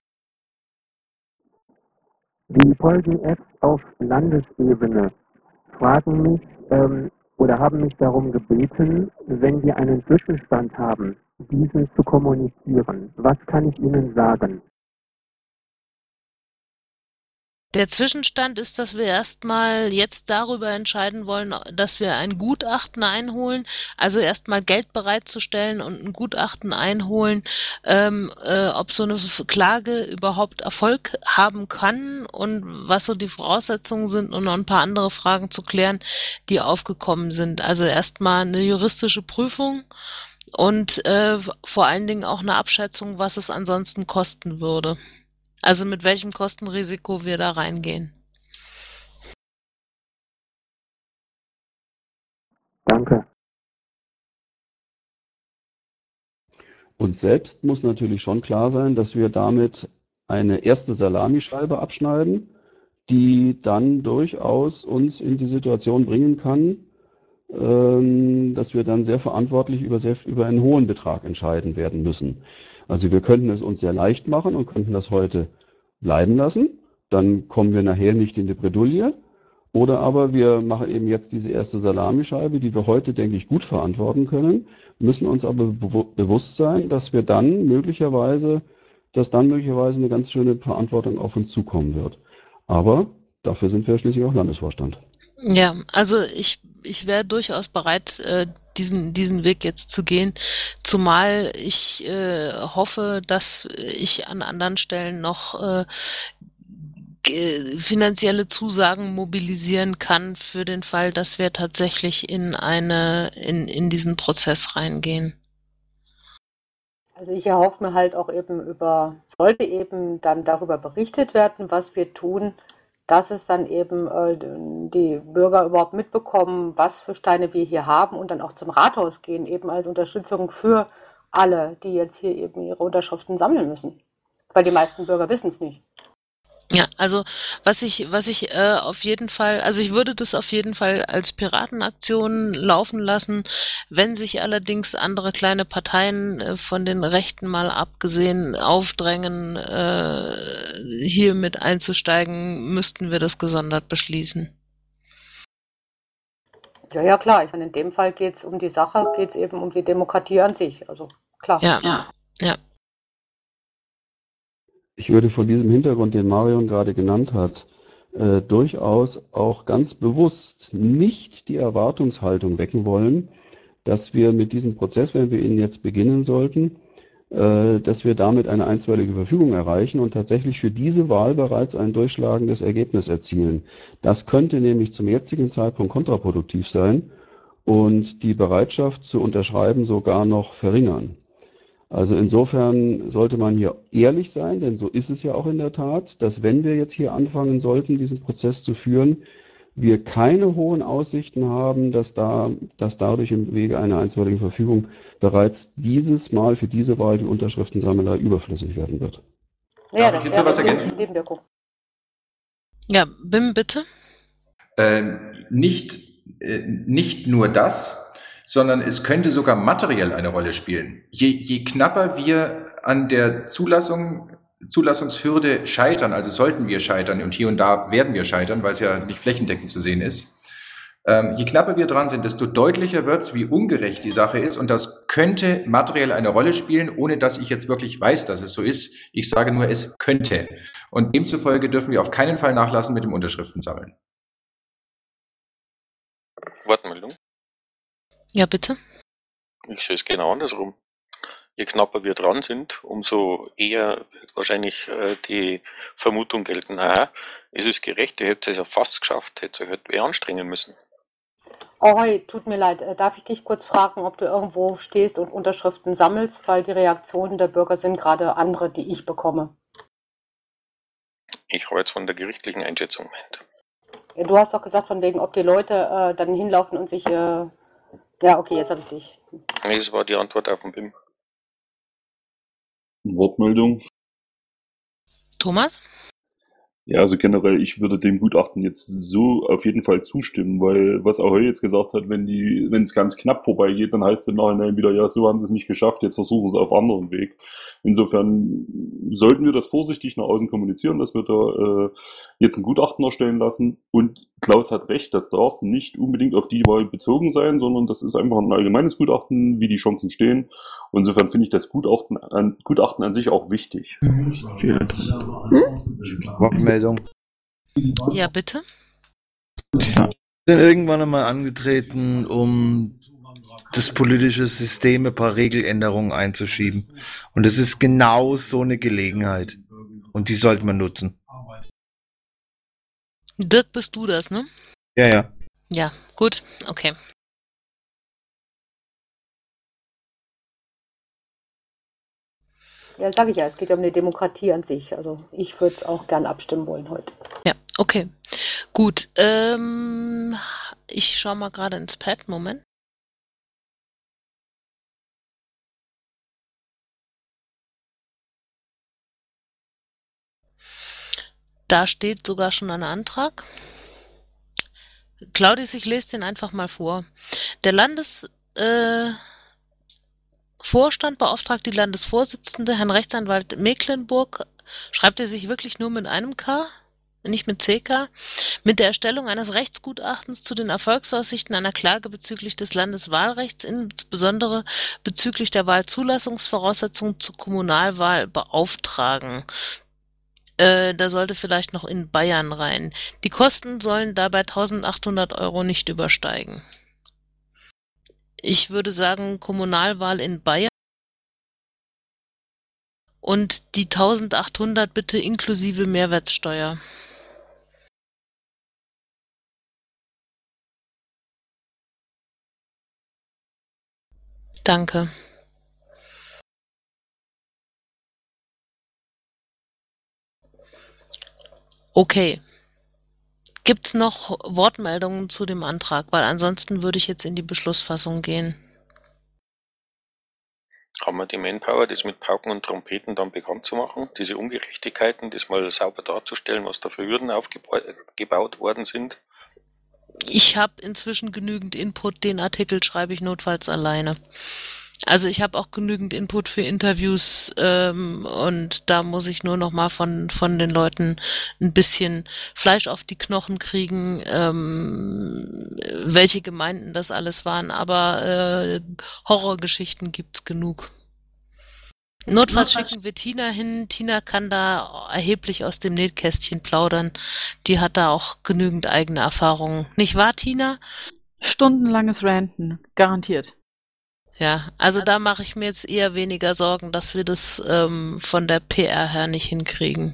Die Folgen-Apps auf Landesebene fragen mich oder haben mich darum gebeten, wenn wir einen Zwischenstand haben, diesen zu kommunizieren. Was kann ich Ihnen sagen? Der Zwischenstand ist, dass wir erstmal jetzt darüber entscheiden wollen, dass wir ein Gutachten einholen, also erstmal Geld bereitzustellen und ein Gutachten einholen, ob so eine Klage überhaupt Erfolg haben kann und was so die Voraussetzungen sind und noch ein paar andere Fragen zu klären, die aufgekommen sind. Also erstmal eine juristische Prüfung und vor allen Dingen auch eine Abschätzung, was es ansonsten kosten würde. Also mit welchem Kostenrisiko wir da reingehen. Danke. Uns selbst muss natürlich schon klar sein, dass wir damit eine erste Salamischeibe abschneiden, die dann durchaus uns in die Situation bringen kann, dass wir dann sehr verantwortlich über einen hohen Betrag entscheiden werden müssen. Also wir könnten es uns sehr leicht machen und könnten das heute bleiben lassen. Dann kommen wir nachher nicht in die Bredouille. Oder aber wir machen eben jetzt diese erste Salamischeibe, die wir heute, denke ich, gut verantworten können, müssen uns aber bewusst sein, dass dann möglicherweise eine ganz schöne Verantwortung auf uns zukommen wird. Aber dafür sind wir schließlich auch Landesvorstand. Ja, also ich wäre durchaus bereit, diesen Weg jetzt zu gehen, zumal ich hoffe, dass ich an anderen Stellen noch finanzielle Zusagen mobilisieren kann für den Fall, dass wir tatsächlich in diesen Prozess reingehen. Also ich erhoffe mir halt auch eben sollte eben dann darüber berichtet werden, was wir tun, dass es dann eben die Bürger überhaupt mitbekommen, was für Steine wir hier haben und dann auch zum Rathaus gehen, eben als Unterstützung für alle, die jetzt hier eben ihre Unterschriften sammeln müssen. Weil die meisten Bürger wissen es nicht. Ja, also was ich auf jeden Fall, also ich würde das auf jeden Fall als Piratenaktion laufen lassen. Wenn sich allerdings andere kleine Parteien von den Rechten mal abgesehen aufdrängen, hier mit einzusteigen, müssten wir das gesondert beschließen. Ja, klar. Ich meine, in dem Fall geht es um die Sache, geht es eben um die Demokratie an sich. Also klar. Ja. Ich würde vor diesem Hintergrund, den Marion gerade genannt hat, durchaus auch ganz bewusst nicht die Erwartungshaltung wecken wollen, dass wir mit diesem Prozess, wenn wir ihn jetzt beginnen sollten, dass wir damit eine einstweilige Verfügung erreichen und tatsächlich für diese Wahl bereits ein durchschlagendes Ergebnis erzielen. Das könnte nämlich zum jetzigen Zeitpunkt kontraproduktiv sein und die Bereitschaft zu unterschreiben sogar noch verringern. Also insofern sollte man hier ehrlich sein, denn so ist es ja auch in der Tat, dass wenn wir jetzt hier anfangen sollten, diesen Prozess zu führen, wir keine hohen Aussichten haben, dass dadurch im Wege einer einstweiligen Verfügung bereits dieses Mal für diese Wahl die Unterschriftensammelei überflüssig werden wird. Ja, Darf ich das hierzu was wäre ergänzen? eine Nebenwirkung. Ja, Bim, bitte. Nicht nur das, sondern es könnte sogar materiell eine Rolle spielen. Je knapper wir an der Zulassungshürde scheitern, also sollten wir scheitern, und hier und da werden wir scheitern, weil es ja nicht flächendeckend zu sehen ist, je knapper wir dran sind, desto deutlicher wird es, wie ungerecht die Sache ist, und das könnte materiell eine Rolle spielen, ohne dass ich jetzt wirklich weiß, dass es so ist. Ich sage nur, es könnte. Und demzufolge dürfen wir auf keinen Fall nachlassen mit dem Unterschriftensammeln. Wortmeldung? Ja, bitte. Ich sehe es genau andersrum. Je knapper wir dran sind, umso eher wird wahrscheinlich die Vermutung gelten, naja, es ist gerecht, ihr hättet es ja fast geschafft, hättet euch halt anstrengen müssen. Oh, hey, tut mir leid. Darf ich dich kurz fragen, ob du irgendwo stehst und Unterschriften sammelst, weil die Reaktionen der Bürger sind gerade andere, die ich bekomme. Ich habe jetzt von der gerichtlichen Einschätzung gemeint. Ja, du hast doch gesagt, von wegen, ob die Leute dann hinlaufen und sich... ja, okay, jetzt habe ich dich. Nee, das war die Antwort auf den BIM. Wortmeldung. Thomas? Ja, also generell, ich würde dem Gutachten jetzt so auf jeden Fall zustimmen, weil was Ahoy jetzt gesagt hat, wenn es ganz knapp vorbeigeht, dann heißt es im Nachhinein wieder, ja, so haben sie es nicht geschafft, jetzt versuchen sie es auf anderem Weg. Insofern sollten wir das vorsichtig nach außen kommunizieren, dass wir da jetzt ein Gutachten erstellen lassen. Und Klaus hat recht, das darf nicht unbedingt auf die Wahl bezogen sein, sondern das ist einfach ein allgemeines Gutachten, wie die Chancen stehen. Und insofern finde ich das Gutachten an sich auch wichtig. Wortmeldung. Ja, bitte? Sind irgendwann einmal angetreten, um das politische System ein paar Regeländerungen einzuschieben. Und das ist genau so eine Gelegenheit. Und die sollte man nutzen. Dirk, bist du das, ne? Ja, ja. Ja, gut, okay. Ja, sage ich ja, es geht ja um die Demokratie an sich. Also ich würde es auch gern abstimmen wollen heute. Ja, okay. Gut. Ich schaue mal gerade ins Pad. Moment. Da steht sogar schon ein Antrag. Claudius, ich lese den einfach mal vor. Der Landesvorstand beauftragt die Landesvorsitzende, Herrn Rechtsanwalt Mecklenburg, schreibt er sich wirklich nur mit einem K, nicht mit CK, mit der Erstellung eines Rechtsgutachtens zu den Erfolgsaussichten einer Klage bezüglich des Landeswahlrechts, insbesondere bezüglich der Wahlzulassungsvoraussetzungen zur Kommunalwahl beauftragen. Da sollte vielleicht noch in Bayern rein. Die Kosten sollen dabei 1.800 € nicht übersteigen. Ich würde sagen, Kommunalwahl in Bayern und die 1.800 bitte inklusive Mehrwertsteuer. Danke. Okay. Gibt's noch Wortmeldungen zu dem Antrag? Weil ansonsten würde ich jetzt in die Beschlussfassung gehen. Haben wir die Manpower, das mit Pauken und Trompeten dann bekannt zu machen? Diese Ungerechtigkeiten, das mal sauber darzustellen, was da für Hürden aufgebaut worden sind? Ich habe inzwischen genügend Input, den Artikel schreibe ich notfalls alleine. Also ich habe auch genügend Input für Interviews und da muss ich nur noch mal von den Leuten ein bisschen Fleisch auf die Knochen kriegen, welche Gemeinden das alles waren, aber Horrorgeschichten gibt's genug. Notfalls schicken wir Tina hin. Tina kann da erheblich aus dem Nähkästchen plaudern. Die hat da auch genügend eigene Erfahrungen. Nicht wahr, Tina? Stundenlanges Ranten, garantiert. Ja, also da mache ich mir jetzt eher weniger Sorgen, dass wir das von der PR her nicht hinkriegen.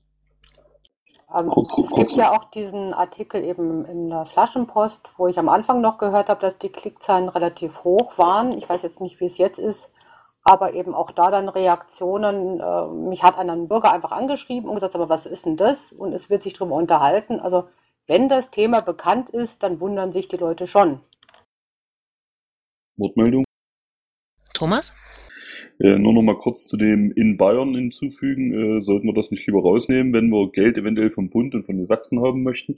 Es gibt ja auch diesen Artikel eben in der Flaschenpost, wo ich am Anfang noch gehört habe, dass die Klickzahlen relativ hoch waren. Ich weiß jetzt nicht, wie es jetzt ist, aber eben auch da dann Reaktionen. Mich hat ein Bürger einfach angeschrieben und gesagt, aber was ist denn das? Und es wird sich darüber unterhalten. Also wenn das Thema bekannt ist, dann wundern sich die Leute schon. Wortmeldung? Thomas? Nur noch mal kurz zu dem in Bayern hinzufügen. Sollten wir das nicht lieber rausnehmen, wenn wir Geld eventuell vom Bund und von den Sachsen haben möchten?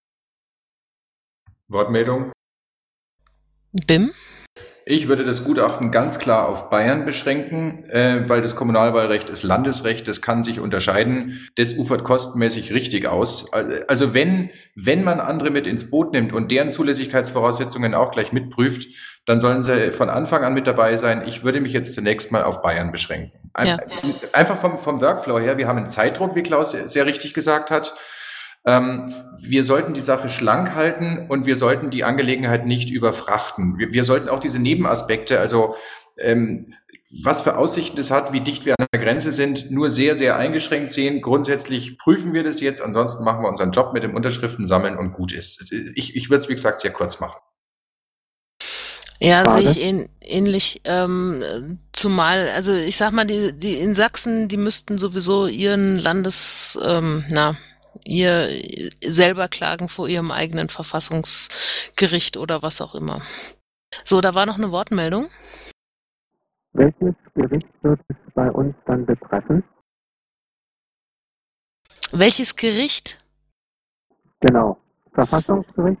Wortmeldung? BIM? Ich würde das Gutachten ganz klar auf Bayern beschränken, weil das Kommunalwahlrecht ist Landesrecht, das kann sich unterscheiden, das ufert kostenmäßig richtig aus. Also wenn man andere mit ins Boot nimmt und deren Zulässigkeitsvoraussetzungen auch gleich mitprüft, dann sollen sie von Anfang an mit dabei sein. Ich würde mich jetzt zunächst mal auf Bayern beschränken. Ja. Einfach vom Workflow her, wir haben einen Zeitdruck, wie Klaus sehr richtig gesagt hat. Wir sollten die Sache schlank halten und wir sollten die Angelegenheit nicht überfrachten. Wir sollten auch diese Nebenaspekte, also was für Aussichten es hat, wie dicht wir an der Grenze sind, nur sehr, sehr eingeschränkt sehen. Grundsätzlich prüfen wir das jetzt, ansonsten machen wir unseren Job mit dem Unterschriften sammeln und gut ist. Ich würde es, wie gesagt, sehr kurz machen. Ja, Frage? sehe ich ähnlich, zumal, also ich sag mal, die in Sachsen, die müssten sowieso ihren ihr selber klagen vor ihrem eigenen Verfassungsgericht oder was auch immer. So, da war noch eine Wortmeldung. Welches Gericht wird es bei uns dann betreffen? Welches Gericht? Genau. Verfassungsgericht?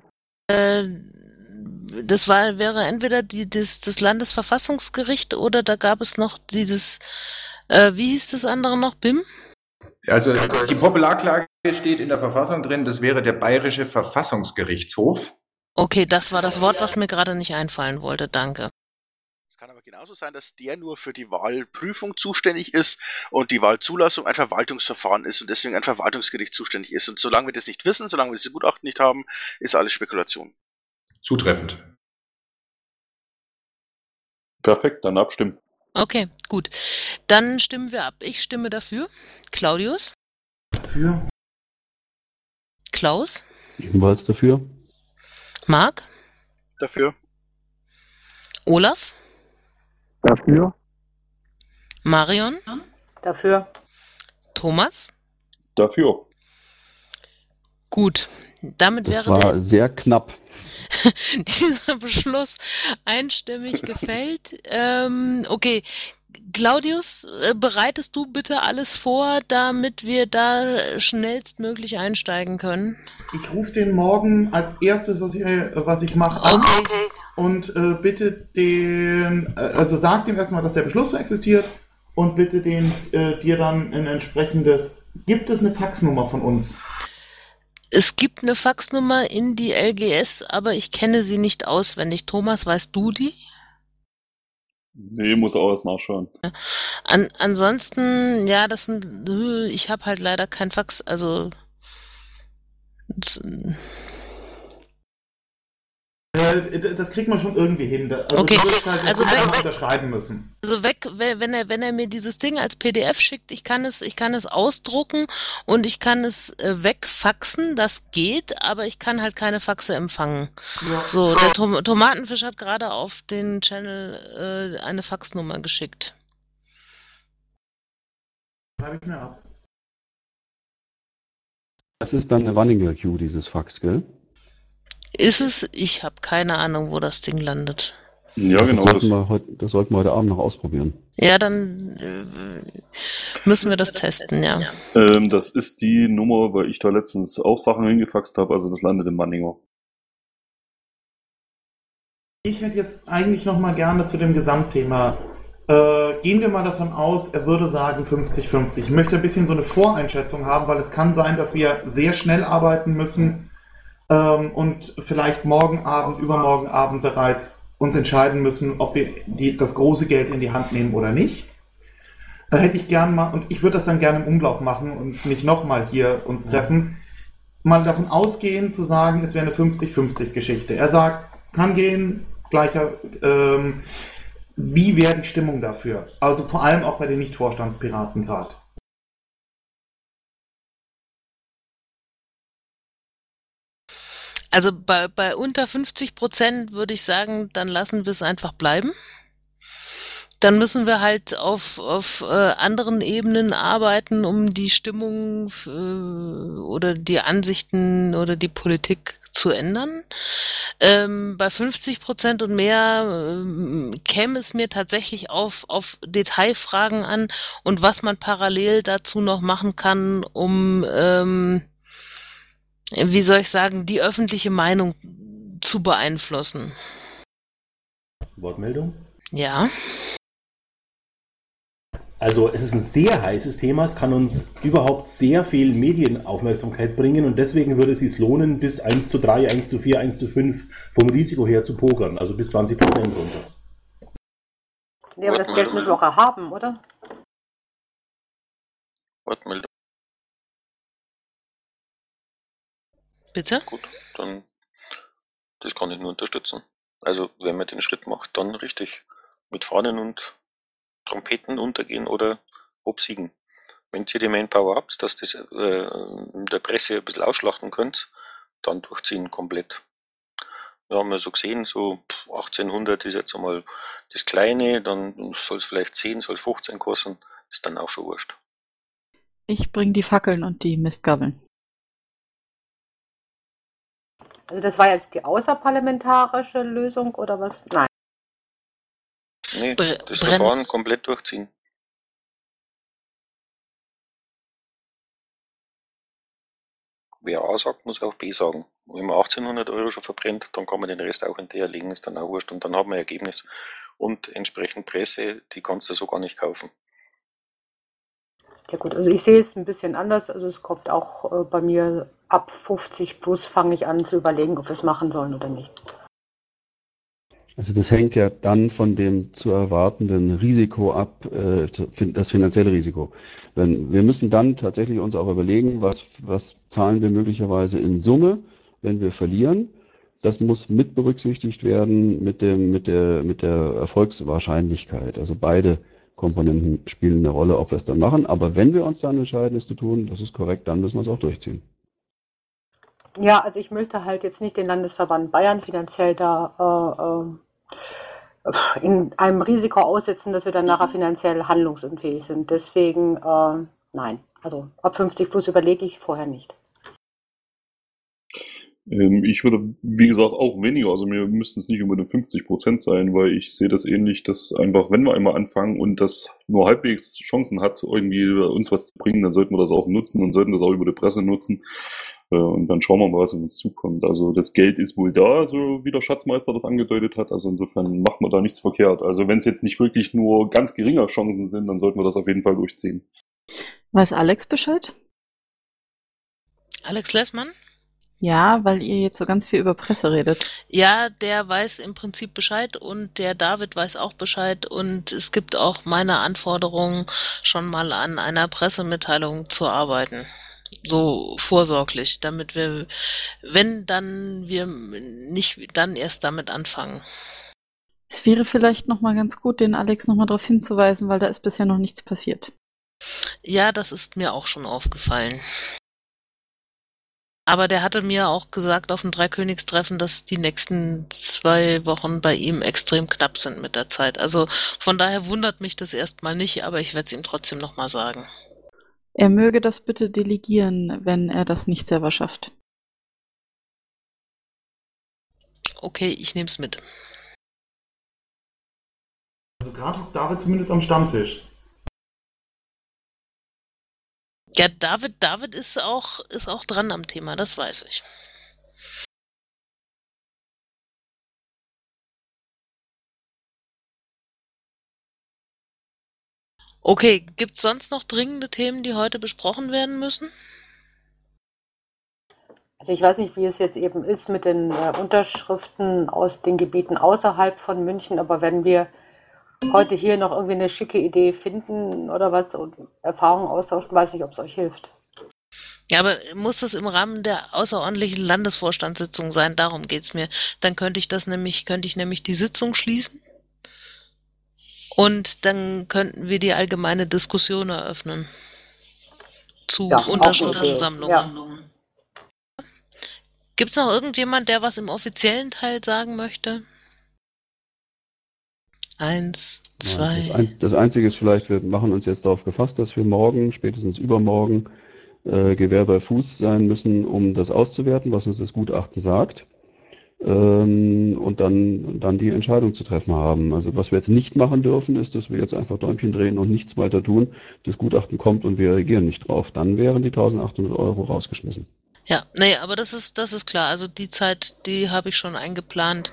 Wäre entweder das Landesverfassungsgericht oder da gab es noch dieses, wie hieß das andere noch, BIM? Also die Popularklage steht in der Verfassung drin, das wäre der Bayerische Verfassungsgerichtshof. Okay, das war das Wort, was mir gerade nicht einfallen wollte, danke. Es kann aber genauso sein, dass der nur für die Wahlprüfung zuständig ist und die Wahlzulassung ein Verwaltungsverfahren ist und deswegen ein Verwaltungsgericht zuständig ist. Und solange wir das nicht wissen, solange wir diese Gutachten nicht haben, ist alles Spekulation. Zutreffend. Perfekt, dann abstimmen. Okay, gut. Dann stimmen wir ab. Ich stimme dafür. Claudius? Dafür. Klaus? Ebenfalls dafür. Marc? Dafür. Olaf? Dafür? Marion? Dafür. Thomas? Dafür. Gut. Damit Das wäre war sehr knapp. dieser Beschluss einstimmig gefällt. Okay. Claudius, bereitest du bitte alles vor, damit wir da schnellstmöglich einsteigen können? Ich rufe den morgen als erstes, was ich mache, an und bitte den, also sag dem erstmal, dass der Beschluss so existiert und bitte den dir dann ein entsprechendes. Gibt es eine Faxnummer von uns? Es gibt eine Faxnummer in die LGS, aber ich kenne sie nicht auswendig. Thomas, weißt du die? Nee, muss auch erst nachschauen. Ansonsten, ja, ich habe halt leider kein Fax, also Das kriegt man schon irgendwie hin. Also okay, du wirst halt also unterschreiben müssen. Also wenn er mir dieses Ding als PDF schickt, ich kann es ausdrucken und ich kann es wegfaxen, das geht, aber ich kann halt keine Faxe empfangen. Ja. So, der Tomatenfisch hat gerade auf den Channel eine Faxnummer geschickt. Schreibe ich mir ab. Das ist dann eine Running Queue, dieses Fax, gell? Ist es? Ich habe keine Ahnung, wo das Ding landet. Ja, genau. Das sollten wir heute Abend noch ausprobieren. Ja, dann müssen wir das testen, ja. Das ist die Nummer, weil ich da letztens auch Sachen hingefaxt habe, also das landet im Wanninger. Ich hätte jetzt eigentlich noch mal gerne zu dem Gesamtthema. Gehen wir mal davon aus, er würde sagen 50-50. Ich möchte ein bisschen so eine Voreinschätzung haben, weil es kann sein, dass wir sehr schnell arbeiten müssen und vielleicht morgen Abend, übermorgen Abend bereits uns entscheiden müssen, ob wir das große Geld in die Hand nehmen oder nicht. Da hätte ich gern mal, und ich würde das dann gerne im Umlauf machen und nicht nochmal hier uns treffen, mal davon ausgehen zu sagen, es wäre eine 50-50 Geschichte. Er sagt, kann gehen, gleicher, wie wäre die Stimmung dafür? Also vor allem auch bei den Nicht-Vorstandspiraten gerade. Also bei unter 50% würde ich sagen, dann lassen wir es einfach bleiben. Dann müssen wir halt auf anderen Ebenen arbeiten, um die Stimmung oder die Ansichten oder die Politik zu ändern. Bei 50% und mehr käme es mir tatsächlich auf Detailfragen an und was man parallel dazu noch machen kann, um wie soll ich sagen, die öffentliche Meinung zu beeinflussen. Wortmeldung? Ja. Also es ist ein sehr heißes Thema, es kann uns überhaupt sehr viel Medienaufmerksamkeit bringen und deswegen würde es sich lohnen, bis 1:3, 1:4, 1:5 vom Risiko her zu pokern, also bis 20% runter. Ja, aber das Geld müssen wir auch haben, oder? Wortmeldung. Bitte? Gut, dann das kann ich nur unterstützen. Also wenn man den Schritt macht, dann richtig mit Fahnen und Trompeten untergehen oder obsiegen. Wenn ihr die Manpower habt, dass das der Presse ein bisschen ausschlachten könnt, dann durchziehen komplett. Wir haben ja so gesehen, so 1800 ist jetzt einmal das Kleine, dann soll es vielleicht 10, soll 15 kosten, ist dann auch schon wurscht. Ich bringe die Fackeln und die Mistgabeln. Also das war jetzt die außerparlamentarische Lösung oder was? Nein. Nee, das Verfahren komplett durchziehen. wer A sagt, muss auch B sagen. Wenn man 1800 Euro schon verbrennt, dann kann man den Rest auch hinterherlegen, ist dann auch wurscht. Und dann haben wir ein Ergebnis. Und entsprechend Presse, die kannst du so gar nicht kaufen. Ja gut, also ich sehe es ein bisschen anders. Also es kommt auch bei mir ab 50 plus fange ich an zu überlegen, ob wir es machen sollen oder nicht. Also das hängt ja dann von dem zu erwartenden Risiko ab, das finanzielle Risiko. Wir müssen dann tatsächlich uns auch überlegen, was zahlen wir möglicherweise in Summe, wenn wir verlieren. Das muss mit berücksichtigt werden mit der Erfolgswahrscheinlichkeit. Also beide Komponenten spielen eine Rolle, ob wir es dann machen. Aber wenn wir uns dann entscheiden, es zu tun, das ist korrekt, dann müssen wir es auch durchziehen. Ja, also ich möchte halt jetzt nicht den Landesverband Bayern finanziell da in einem Risiko aussetzen, dass wir dann nachher finanziell handlungsunfähig sind. Deswegen nein. Also ab 50 plus überlege ich vorher nicht. Ich würde, wie gesagt, auch weniger, also wir müssten es nicht unbedingt 50% sein, weil ich sehe das ähnlich, dass einfach, wenn wir einmal anfangen und das nur halbwegs Chancen hat, irgendwie uns was zu bringen, dann sollten wir das auch nutzen und sollten das auch über die Presse nutzen. Und dann schauen wir mal, was auf uns zukommt. Also das Geld ist wohl da, so wie der Schatzmeister das angedeutet hat. Also insofern macht man da nichts verkehrt. Also wenn es jetzt nicht wirklich nur ganz geringe Chancen sind, dann sollten wir das auf jeden Fall durchziehen. Weiß Alex Bescheid? Alex Lessmann? Ja, weil ihr jetzt so ganz viel über Presse redet. Ja, der weiß im Prinzip Bescheid und der David weiß auch Bescheid und es gibt auch meine Anforderungen, schon mal an einer Pressemitteilung zu arbeiten. So vorsorglich, damit wir, wenn dann wir nicht dann erst damit anfangen. Es wäre vielleicht nochmal ganz gut, den Alex nochmal darauf hinzuweisen, weil da ist bisher noch nichts passiert. Ja, das ist mir auch schon aufgefallen. Aber der hatte mir auch gesagt auf dem Dreikönigstreffen, dass die nächsten 2 Wochen bei ihm extrem knapp sind mit der Zeit. Also von daher wundert mich das erstmal nicht, aber ich werde es ihm trotzdem nochmal sagen. Er möge das bitte delegieren, wenn er das nicht selber schafft. Okay, ich nehme es mit. Also gerade hockt David zumindest am Stammtisch. Ja, David ist auch dran am Thema, das weiß ich. Okay, gibt's sonst noch dringende Themen, die heute besprochen werden müssen? Also ich weiß nicht, wie es jetzt eben ist mit den Unterschriften aus den Gebieten außerhalb von München, aber wenn wir heute hier noch irgendwie eine schicke Idee finden oder was und Erfahrungen austauschen, weiß nicht, ob es euch hilft. Ja, aber muss das im Rahmen der außerordentlichen Landesvorstandssitzung sein? Darum geht's mir. Dann könnte ich nämlich die Sitzung schließen und dann könnten wir die allgemeine Diskussion eröffnen zu Unterschriftensammlungen. Ja. Gibt's noch irgendjemand, der was im offiziellen Teil sagen möchte? 1, 2. Das Einzige ist vielleicht, wir machen uns jetzt darauf gefasst, dass wir morgen, spätestens übermorgen, Gewehr bei Fuß sein müssen, um das auszuwerten, was uns das Gutachten sagt. Und dann die Entscheidung zu treffen haben. Also was wir jetzt nicht machen dürfen, ist, dass wir jetzt einfach Däumchen drehen und nichts weiter tun. Das Gutachten kommt und wir reagieren nicht drauf. Dann wären die 1.800 Euro rausgeschmissen. Ja, nee, aber das ist klar. Also die Zeit, die habe ich schon eingeplant,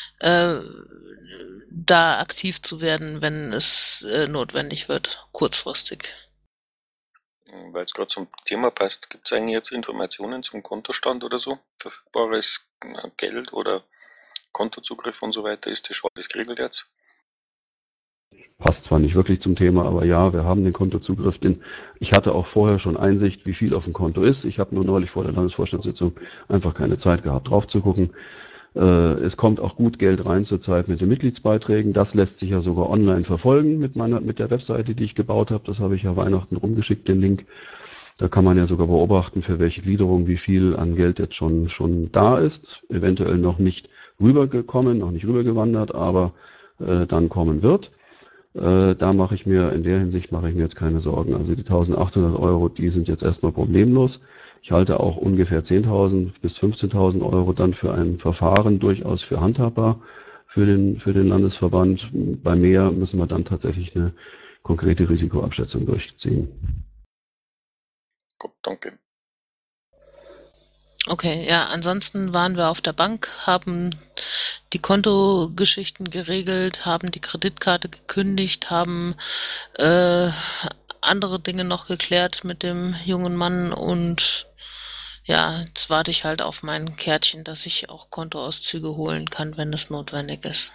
da aktiv zu werden, wenn es notwendig wird, kurzfristig. Weil es gerade zum Thema passt, gibt es eigentlich jetzt Informationen zum Kontostand oder so? Verfügbares Geld oder Kontozugriff und so weiter? Ist das schon alles geregelt jetzt? Passt zwar nicht wirklich zum Thema, aber ja, wir haben den Kontozugriff. Ich hatte auch vorher schon Einsicht, wie viel auf dem Konto ist. Ich habe nur neulich vor der Landesvorstandssitzung einfach keine Zeit gehabt, drauf zu gucken. Es kommt auch gut Geld rein zurzeit mit den Mitgliedsbeiträgen. Das lässt sich ja sogar online verfolgen mit der Webseite, die ich gebaut habe. Das habe ich ja Weihnachten rumgeschickt, den Link. Da kann man ja sogar beobachten, für welche Gliederung wie viel an Geld jetzt schon da ist. Eventuell noch nicht rübergekommen, noch nicht rübergewandert, aber dann kommen wird. In der Hinsicht mache ich mir jetzt keine Sorgen. Also die 1.800 Euro, die sind jetzt erstmal problemlos. Ich halte auch ungefähr 10.000 bis 15.000 Euro dann für ein Verfahren durchaus für handhabbar für den Landesverband. Bei mehr müssen wir dann tatsächlich eine konkrete Risikoabschätzung durchziehen. Gut, danke. Okay, ja, ansonsten waren wir auf der Bank, haben die Kontogeschichten geregelt, haben die Kreditkarte gekündigt, haben andere Dinge noch geklärt mit dem jungen Mann und ja, jetzt warte ich halt auf mein Kärtchen, dass ich auch Kontoauszüge holen kann, wenn es notwendig ist.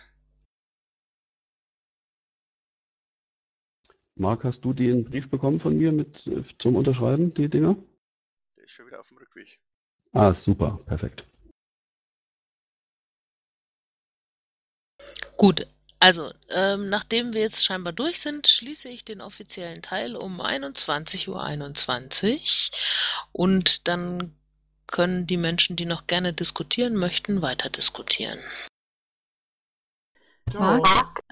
Marc, hast du den Brief bekommen von mir mit zum Unterschreiben, die Dinger? Der ist schon wieder auf dem Rückweg. Ah, super, perfekt. Gut, also nachdem wir jetzt scheinbar durch sind, schließe ich den offiziellen Teil um 21:21 Uhr und dann können die Menschen, die noch gerne diskutieren möchten, weiter diskutieren. Marc?